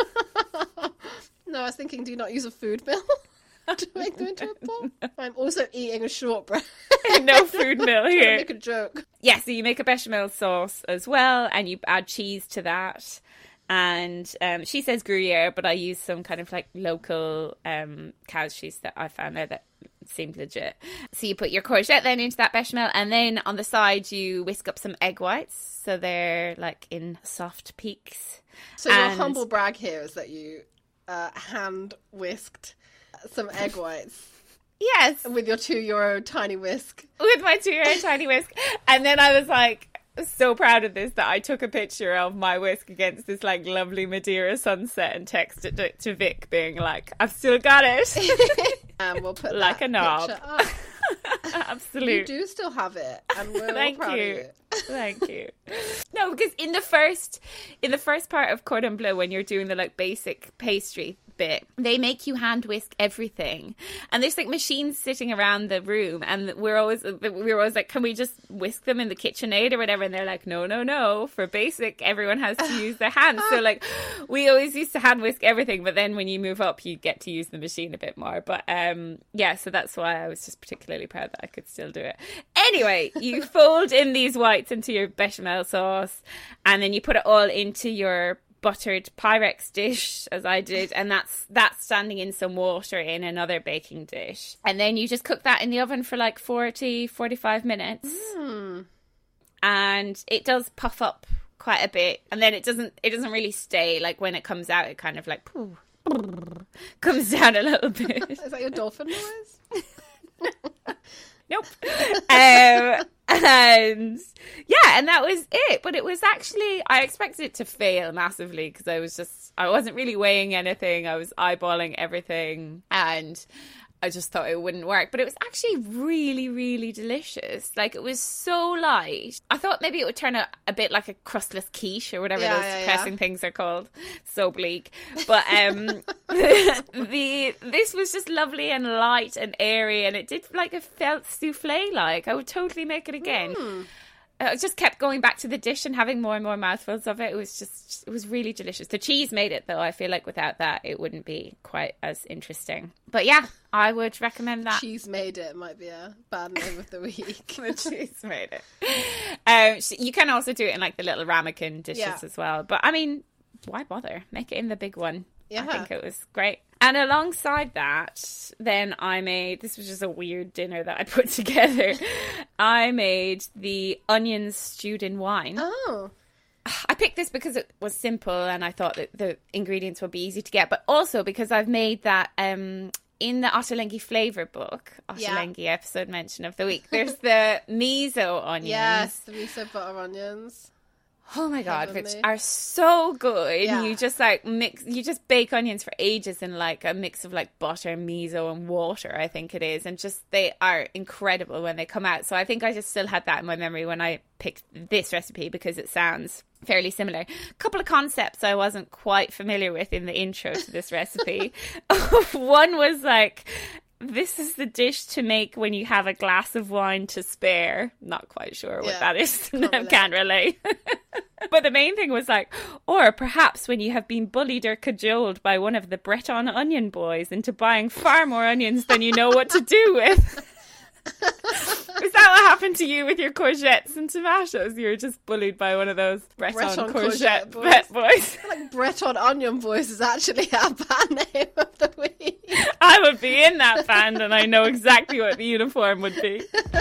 No, I was thinking, do you not use a food mill to make them into a pulp? I'm also eating a shortbread. No food mill here. Make a joke. Yeah, so you make a bechamel sauce as well, and you add cheese to that. And she says Gruyere, but I use some kind of like local cow's cheese that I found there that seemed legit. So you put your courgette then into that bechamel, and then on the side you whisk up some egg whites, so they're like in soft peaks. So your humble brag here is that you hand whisked some egg whites. Yes. With your €2 tiny whisk. With my €2 tiny whisk. And then I was like so proud of this that I took a picture of my whisk against this like lovely Madeira sunset and texted it to Vic being like, I've still got it. And we'll put like that a knob. picture up. Absolutely. You do still have it, and we're Thank all proud you. of you. Thank you. No, because in the first part of Cordon Bleu, when you're doing the like basic pastry bit, they make you hand whisk everything, and there's like machines sitting around the room, and we were always like, can we just whisk them in the KitchenAid or whatever? And they're like, no, for basic everyone has to use their hands. So like we always used to hand whisk everything, but then when you move up you get to use the machine a bit more. But yeah, so that's why I was just particularly proud that I could still do it. Anyway, you fold in these whites into your bechamel sauce, and then you put it all into your buttered Pyrex dish, as I did, and that's standing in some water in another baking dish, and then you just cook that in the oven for like 45 minutes. And it does puff up quite a bit, and then it doesn't really stay. Like when it comes out, it kind of like comes down a little bit. Is that your dolphin noise? Nope. And yeah, and that was it. But it was actually, I expected it to fail massively because I wasn't really weighing anything. I was eyeballing everything, and I just thought it wouldn't work. But it was actually really, really delicious. Like, it was so light. I thought maybe it would turn out a bit like a crustless quiche or whatever those depressing things are called. So bleak. But this was just lovely and light and airy, and it did like a felt souffle. Like, I would totally make it again. I just kept going back to the dish and having more and more mouthfuls of it. It was really delicious. The cheese made it, though. I feel like without that, it wouldn't be quite as interesting. But yeah, I would recommend that. Cheese made it might be a bad name of the week. The cheese made it. You can also do it in like the little ramekin dishes as well. But I mean, why bother? Make it in the big one. Yeah. I think it was great. And alongside that, then I made, this was just a weird dinner that I put together. I made the onions stewed in wine. Oh. I picked this because it was simple and I thought that the ingredients would be easy to get, but also because I've made that in the Ottolenghi flavour book, Ottolenghi episode mention of the week, there's the miso onions. Yes, the miso butter onions. Oh my god, which are so good. Yeah. You just like you just bake onions for ages in like a mix of like butter, miso and water, I think it is, and just they are incredible when they come out. So I think I just still had that in my memory when I picked this recipe because it sounds fairly similar. A couple of concepts I wasn't quite familiar with in the intro to this recipe. One was like this is the dish to make when you have a glass of wine to spare. Not quite sure what that is. Can't relate. But the main thing was like, or perhaps when you have been bullied or cajoled by one of the Breton onion boys into buying far more onions than you know what to do with. Is that what happened to you with your courgettes and tomatoes? You were just bullied by one of those Breton courgette boys. Like Breton onion boys is actually our band name of the week. I would be in that band and I know exactly what the uniform would be.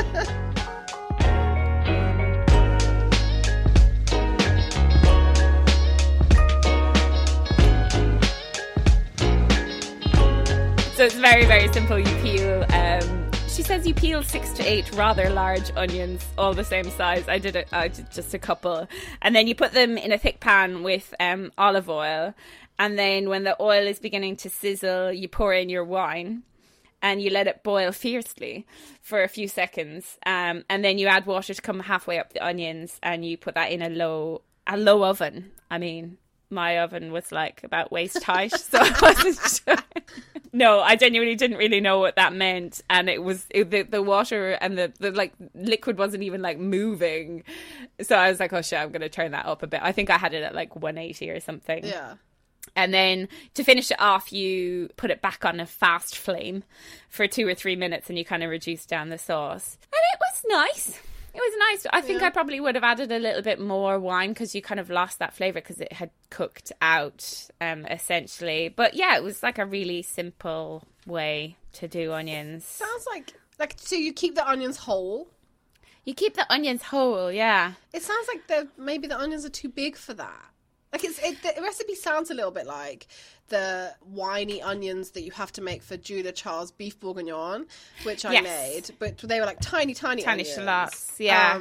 So it's very, very simple. You peel, she says you peel 6 to 8 rather large onions, all the same size. I did just a couple. And then you put them in a thick pan with olive oil. And then when the oil is beginning to sizzle, you pour in your wine and you let it boil fiercely for a few seconds. And then you add water to come halfway up the onions and you put that in a low oven. I mean, my oven was like about waist height, so I wasn't sure. No, I genuinely didn't really know what that meant, and the water and the like liquid wasn't even like moving, so I was like, oh shit, I'm gonna turn that up a bit. I think I had it at like 180 or something. Yeah. And then to finish it off, you put it back on a fast flame for 2 or 3 minutes, and you kind of reduce down the sauce, and it was nice. It was nice. I think I probably would have added a little bit more wine because you kind of lost that flavour because it had cooked out, essentially. But yeah, it was like a really simple way to do onions. Sounds like so you keep the onions whole? You keep the onions whole, yeah. It sounds like maybe the onions are too big for that. Like the recipe sounds a little bit like the winey onions that you have to make for Julia Child's beef bourguignon, which I made, but they were like tiny onions. Shallots, yeah.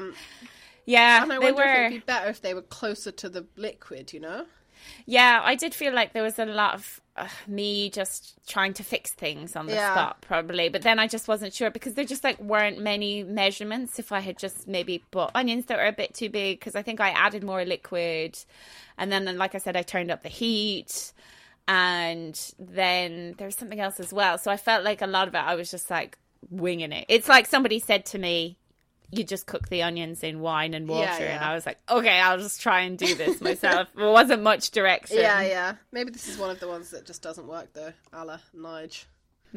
And I wonder if it'd be better if they were closer to the liquid, you know? Yeah, I did feel like there was a lot of me just trying to fix things on the spot, probably. But then I just wasn't sure because there just like weren't many measurements. If I had just maybe bought onions that were a bit too big, because I think I added more liquid. And then, like I said, I turned up the heat. And then there was something else as well. So I felt like a lot of it, I was just like winging it. It's like somebody said to me, you just cook the onions in wine and water. Yeah. And I was like, okay, I'll just try and do this myself. There wasn't much direction. Yeah. Maybe this is one of the ones that just doesn't work though, a la Nige.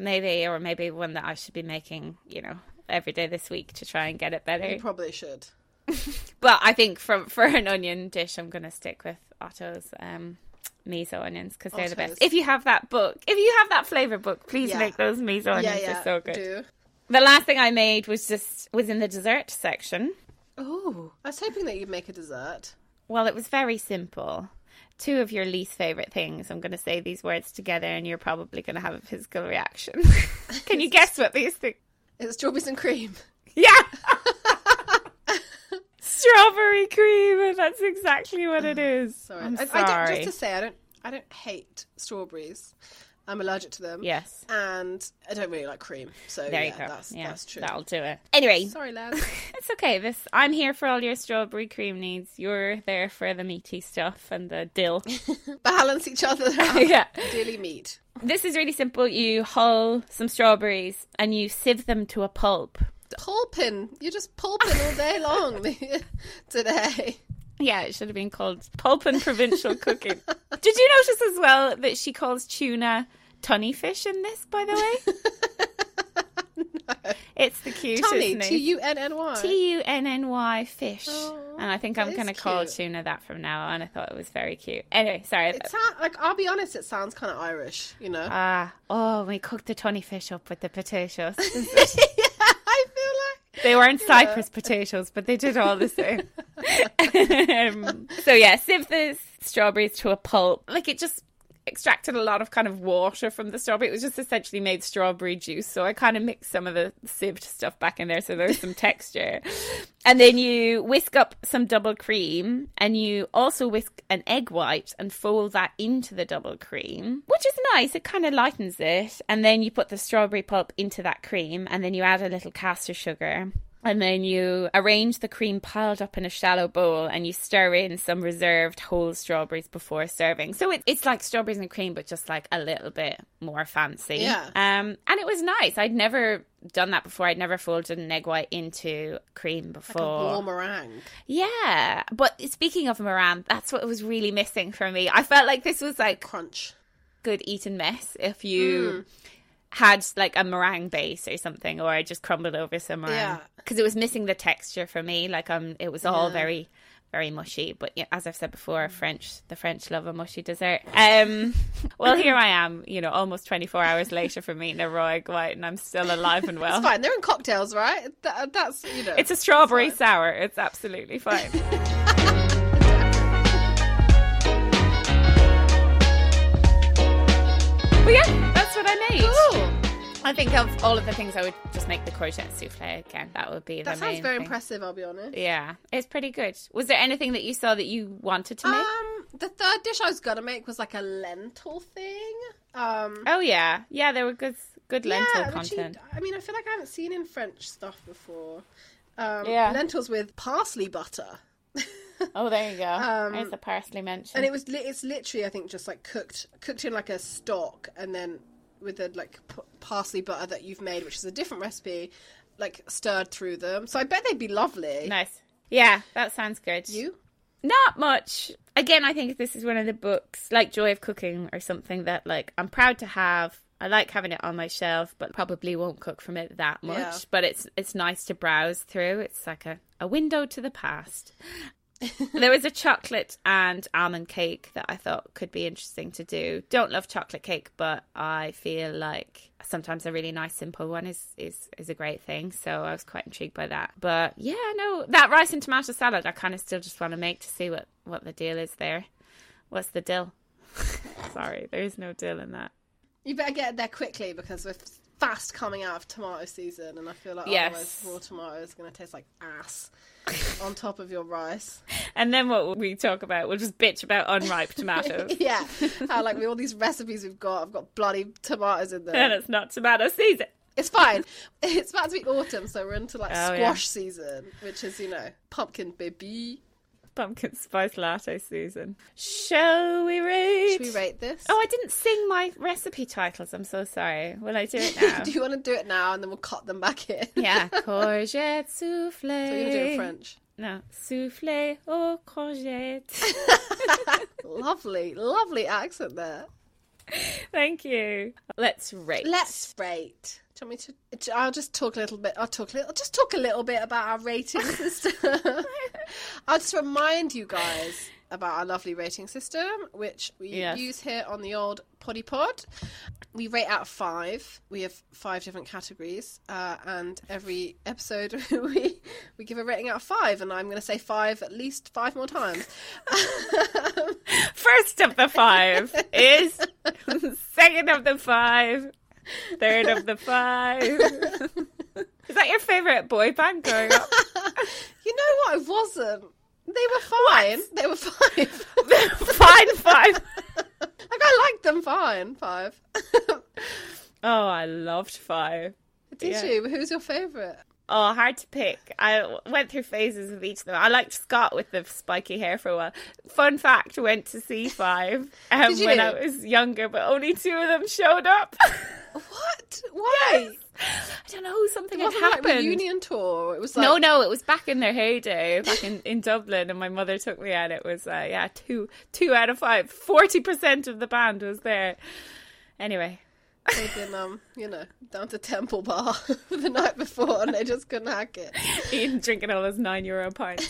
Maybe one that I should be making, every day this week to try and get it better. You probably should. But I think for an onion dish, I'm going to stick with Otto's miso onions because they're the best. If you have that book, if you have that flavour book, please make those miso onions. They're so good. Do. The last thing I made was in the dessert section. Oh, I was hoping that you'd make a dessert. Well, it was very simple. 2 of your least favourite things. I'm going to say these words together and you're probably going to have a physical reaction. Can you guess what these things? It's strawberries and cream. Yeah! Strawberry cream. That's exactly what it is. Sorry. I'm sorry. Just to say, I don't hate strawberries. I'm allergic to them. Yes. And I don't really like cream. So there you go. That's true. That'll do it. Anyway. Sorry, Les. It's okay. I'm here for all your strawberry cream needs. You're there for the meaty stuff and the dill. Balance each other out. Yeah. Dilly meat. This is really simple. You hull some strawberries and you sieve them to a pulp. Pulping. You're just pulping all day long today. Yeah, it should have been called Pulpin' Provincial Cooking. Did you notice as well that she calls tuna tunny fish in this, by the way? No. It's the cutest. Tunny, T-U-N-N-Y. T-U-N-N-Y fish. Oh, and I think I'm going to call tuna that from now on. I thought it was very cute. Anyway, sorry. I'll be honest, it sounds kind of Irish, We cooked the tunny fish up with the potatoes. I feel like they weren't Cyprus potatoes, but they did all the same. Sieve the strawberries to a pulp. Like, it just extracted a lot of kind of water from the strawberry. It was just essentially made strawberry juice. So I kind of mixed some of the sieved stuff back in there so there's some texture. And then you whisk up some double cream and you also whisk an egg white and fold that into the double cream, which is nice. It kind of lightens it. And then you put the strawberry pulp into that cream and then you add a little caster sugar. And then you arrange the cream piled up in a shallow bowl and you stir in some reserved whole strawberries before serving. So it's like strawberries and cream, but just like a little bit more fancy. Yeah. And it was nice. I'd never done that before. I'd never folded an egg white into cream before. Like a warm meringue. Yeah. But speaking of meringue, that's what was really missing for me. I felt like this was like Crunch. good eaten mess if you... had like a meringue base or something, or I just crumbled over some meringue because it was missing the texture for me. Like it was all very, very mushy. But yeah, as I've said before, the French love a mushy dessert. Well, here I am, almost 24 hours later from eating a raw egg white, and I'm still alive and well. It's fine. They're in cocktails, right? That's It's a strawberry sour. It's absolutely fine. But yeah, that's what I made. Cool. I think of all of the things, I would just make the courgette souffle again. That would be the main That sounds very thing. impressive, I'll be honest. Yeah, it's pretty good. Was there anything that you saw that you wanted to make? The third dish I was gonna make was like a lentil thing. Oh yeah, there were good lentil content. I feel like I haven't seen in French stuff before. Yeah. Lentils with parsley butter. Oh, there you go. There's the parsley mentioned. And it's literally, I think, just like cooked in like a stock, and then with the like parsley butter that you've made, which is a different recipe, like stirred through them. So I bet they'd be lovely. Nice. Yeah, that sounds good. You? Not much. Again, I think this is one of the books, like Joy of Cooking or something, that like I'm proud to have. I like having it on my shelf, but probably won't cook from it that much. Yeah. But it's nice to browse through. It's like a window to the past. There was a chocolate and almond cake that I thought could be interesting to do. Don't love chocolate cake, but I feel like sometimes a really nice simple one is a great thing. So I was quite intrigued by that. But yeah, no, that rice and tomato salad I kind of still just want to make to see what the deal is there. What's the dill? Sorry, there is no dill in that. You better get there quickly because we're fast coming out of tomato season, and I feel like otherwise raw tomato is going to taste like ass on top of your rice. And then what will we talk about? We'll just bitch about unripe tomatoes. Yeah, how like with all these recipes we've got, I've got bloody tomatoes in there. And it's not tomato season. It's fine. It's about to be autumn, so we're into like squash season, which is, pumpkin baby. Pumpkin spice latte season. Shall we rate? Should we rate this? Oh, I didn't sing my recipe titles. I'm so sorry. Will I do it now? Do you want to do it now and then we'll cut them back in? Yeah. Courgette souffle. So you're going to do it in French? No. Souffle aux courgettes. Lovely accent there. Thank you. Let's rate. Do you want me to? I'll just talk a little bit. I'll just talk a little bit about our rating system. I'll just remind you guys about our lovely rating system, which we use here on the old Poddy Pod. We rate out of 5. We have 5 different categories, and every episode we give a rating out of 5, and I'm going to say 5 at least 5 more times. First of the 5 is second of the 5. Third of the 5. Is that your favourite boy band growing up? You know what? It wasn't. They were fine. What? They were 5. Fine 5. Like, I liked them fine. 5. Oh, I loved 5. Did you? Who's your favourite? Oh, hard to pick. I went through phases of each of them. I liked Scott with the spiky hair for a while. Fun fact, went to C5 when I was younger, but only 2 of them showed up. What? Why? Yes. I don't know, something had Like happened. reunion tour. It was like... No, it was back in their heyday, back in Dublin, and my mother took me, and it was 2 out of 5. 40% of the band was there. Anyway. They'd been, down to Temple Bar the night before, and they just couldn't hack it. Drinking all those €9 pints.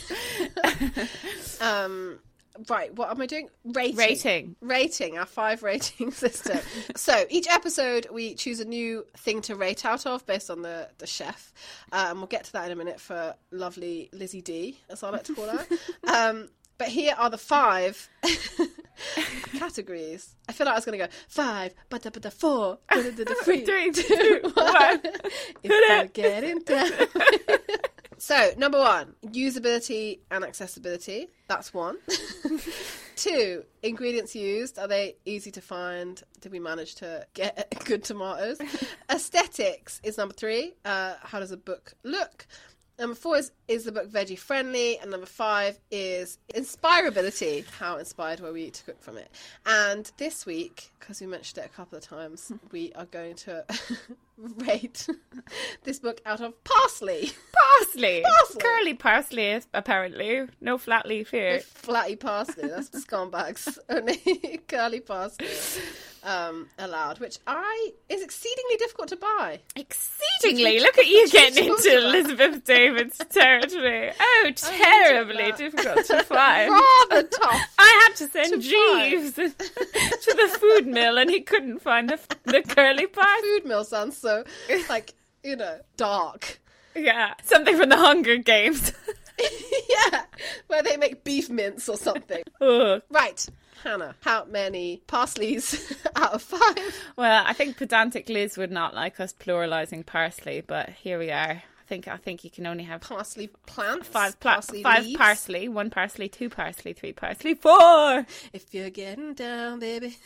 Right, what am I doing? Rating, our 5 rating system. So each episode we choose a new thing to rate out of based on the chef. And we'll get to that in a minute for lovely Lizzie D, as I like to call her. But here are the 5 categories. I feel like I was going to go 5, but 4, 3, 2, 1. It's getting down. So, number 1, usability and accessibility. That's 1. 2, ingredients used. Are they easy to find? Did we manage to get good tomatoes? Aesthetics is number 3. How does a book look? Number 4 is the book Veggie Friendly, and number 5 is Inspirability. How inspired were we to cook from it? And this week, because we mentioned it a couple of times, we are going to rate this book out of parsley. Parsley. Curly parsley, apparently. No flat leaf here. Flatty parsley. That's scumbags. Only curly parsley allowed, which is exceedingly difficult to buy. Exceedingly? Look at you getting into Elizabeth David's territory. Oh, terribly difficult to find. Rather tough. I had to send Jeeves to the food mill and he couldn't find the curly parsley. Food mill sounds so, like, dark. Yeah, something from the Hunger Games. Yeah, where they make beef mince or something. Ugh. Right, Hannah, how many parsleys out of 5? Well, I think pedantic Liz would not like us pluralising parsley, but here we are. I think you can only have parsley plants, five parsley, 1 parsley, 2 parsley, 3 parsley, 4. If you're getting down, baby.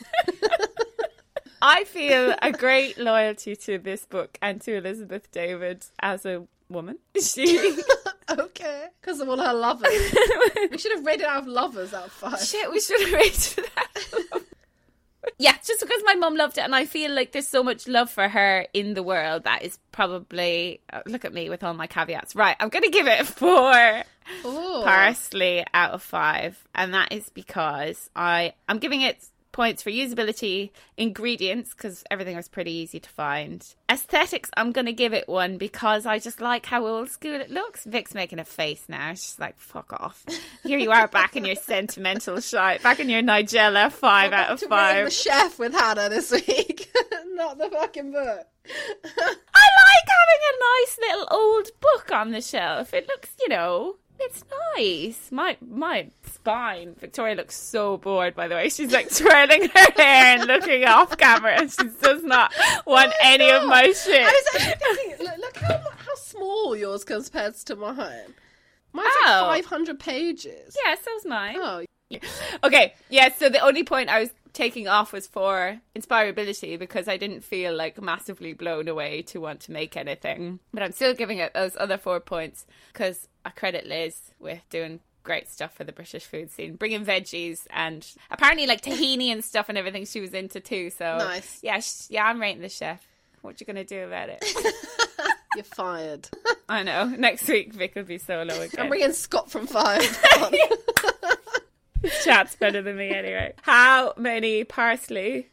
I feel a great loyalty to this book and to Elizabeth David as a woman. Okay, because of all her lovers. We should have rated out of lovers out of 5. Shit, we should have rated that. Yeah, just because my mum loved it and I feel like there's so much love for her in the world, that is probably... look at me with all my caveats. Right, I'm going to give it 4 parsley out of 5. And that is because I'm giving it points for usability, ingredients, because everything was pretty easy to find. Aesthetics, I'm going to give it 1 because I just like how old school it looks. Vic's making a face now. She's like, fuck off. Here you are back in your sentimental shite. Back in your Nigella 5 out of 5. The chef with Hannah this week. Not the fucking book. I like having a nice little old book on the shelf. It looks, it's nice. My spine. Victoria looks so bored, by the way. She's like twirling her hair and looking off camera, and she does not want any of my shit. I was actually thinking, look how small yours compares to mine. Mine's like 500 pages. Yeah, so's mine. Oh. Okay, yeah, so the only point I was taking off was for inspirability because I didn't feel like massively blown away to want to make anything. But I'm still giving it those other 4 points because I credit Liz with doing great stuff for the British food scene, bringing veggies and apparently like tahini and stuff and everything she was into too. So nice. Yeah, I'm rating the chef. What you gonna do about it? You're fired. I know. Next week Vic will be solo again. I'm bringing Scott from 5. This chat's better than me anyway. How many parsley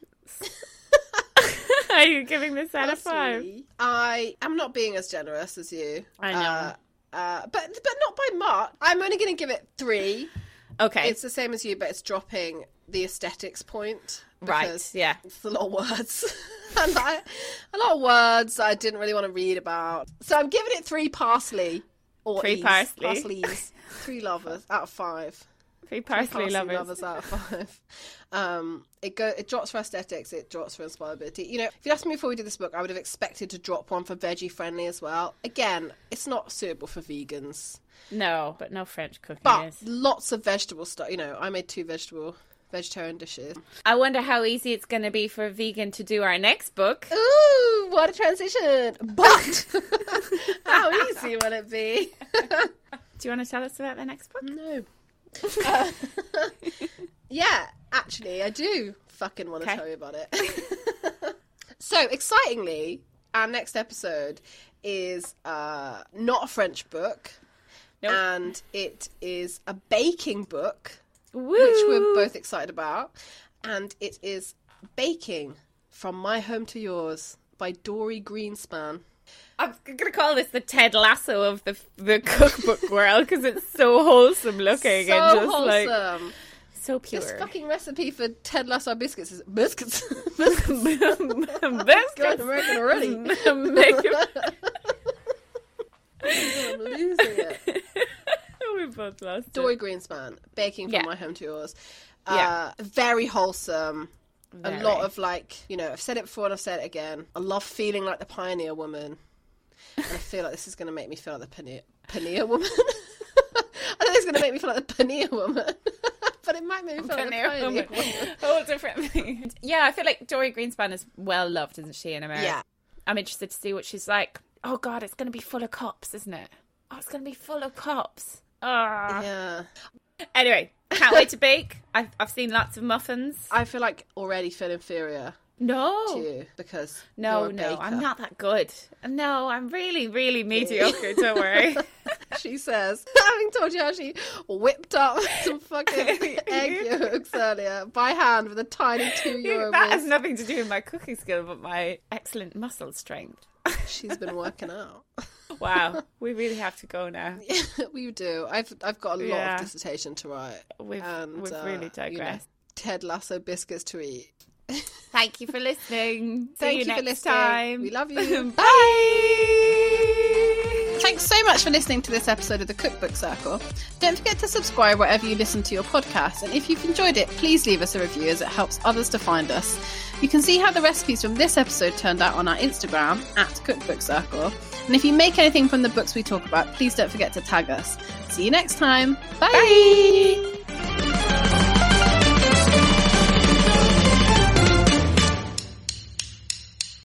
are you giving this out of 5? I am not being as generous as you. I know. But not by much. I'm only going to give it 3. Okay. It's the same as you, but it's dropping the aesthetics point. Right, yeah. It's a lot of words. And a lot of words I didn't really want to read about. So I'm giving it 3 parsley. Or 3 parsley. Parsleys. 3 lovers out of 5. 3 parsley lovers out of 5. It drops for aesthetics, it drops for inspirability. If you asked me before we did this book, I would have expected to drop 1 for veggie friendly as well. Again, it's not suitable for vegans. No, but no French cooking But is. lots of vegetable stuff. I made 2 vegetarian dishes. I wonder how easy it's going to be for a vegan to do our next book. Ooh, what a transition! But how easy will it be? Do you want to tell us about the next book? No. Yeah, actually, I do fucking want to tell you about it. So, excitingly, our next episode is not a French book. Nope. And it is a baking book, Woo! which we're both excited about. And it is Baking From My Home to Yours by Dory Greenspan. I'm going to call this the Ted Lasso of the cookbook world because it's so wholesome looking So and just wholesome. like so pure. This fucking recipe for Ted Lasso biscuits is biscuits. Biscuits. Going American already. I'm losing it. We both lost Dory it. Greenspan, Baking From My Home to Yours. Yeah. Very wholesome. Very. A lot of I've said it before and I've said it again. I love feeling like the pioneer woman. And I feel like this is going to make me feel like the paneer woman. I don't think it's going to make me feel like the paneer woman. But it might make me feel like the pioneer woman. Whole different thing. Yeah, I feel like Dory Greenspan is well loved, isn't she, in America? Yeah. I'm interested to see what she's like. Oh God, it's going to be full of cops, isn't it? Oh, it's going to be full of cops. Ah. Yeah. Anyway, can't wait to bake. I've seen lots of muffins. I feel like already feel inferior No. to you because No, you're a baker. I'm not that good. No, I'm really, really mediocre. Don't worry. She says, having told you how she whipped up some fucking egg yolks earlier by hand with a tiny €2 That has whisk. nothing to do with my cooking skill, but my excellent muscle strength. She's been working out. Wow, we really have to go now. We do. I've got a lot Yeah. of dissertation to write. We've and, really digressed. Ted Lasso biscuits to eat. Thank you for listening. Thank See you for next listening. time. We love you. Bye. Thanks so much for listening to this episode of the Cookbook Circle. Don't forget to subscribe wherever you listen to your podcast, and if you've enjoyed it, please leave us a review as it helps others to find us. You can see how the recipes from this episode turned out on our Instagram @Cookbook Circle, and if you make anything from the books we talk about, please don't forget to tag us. See you next time. Bye.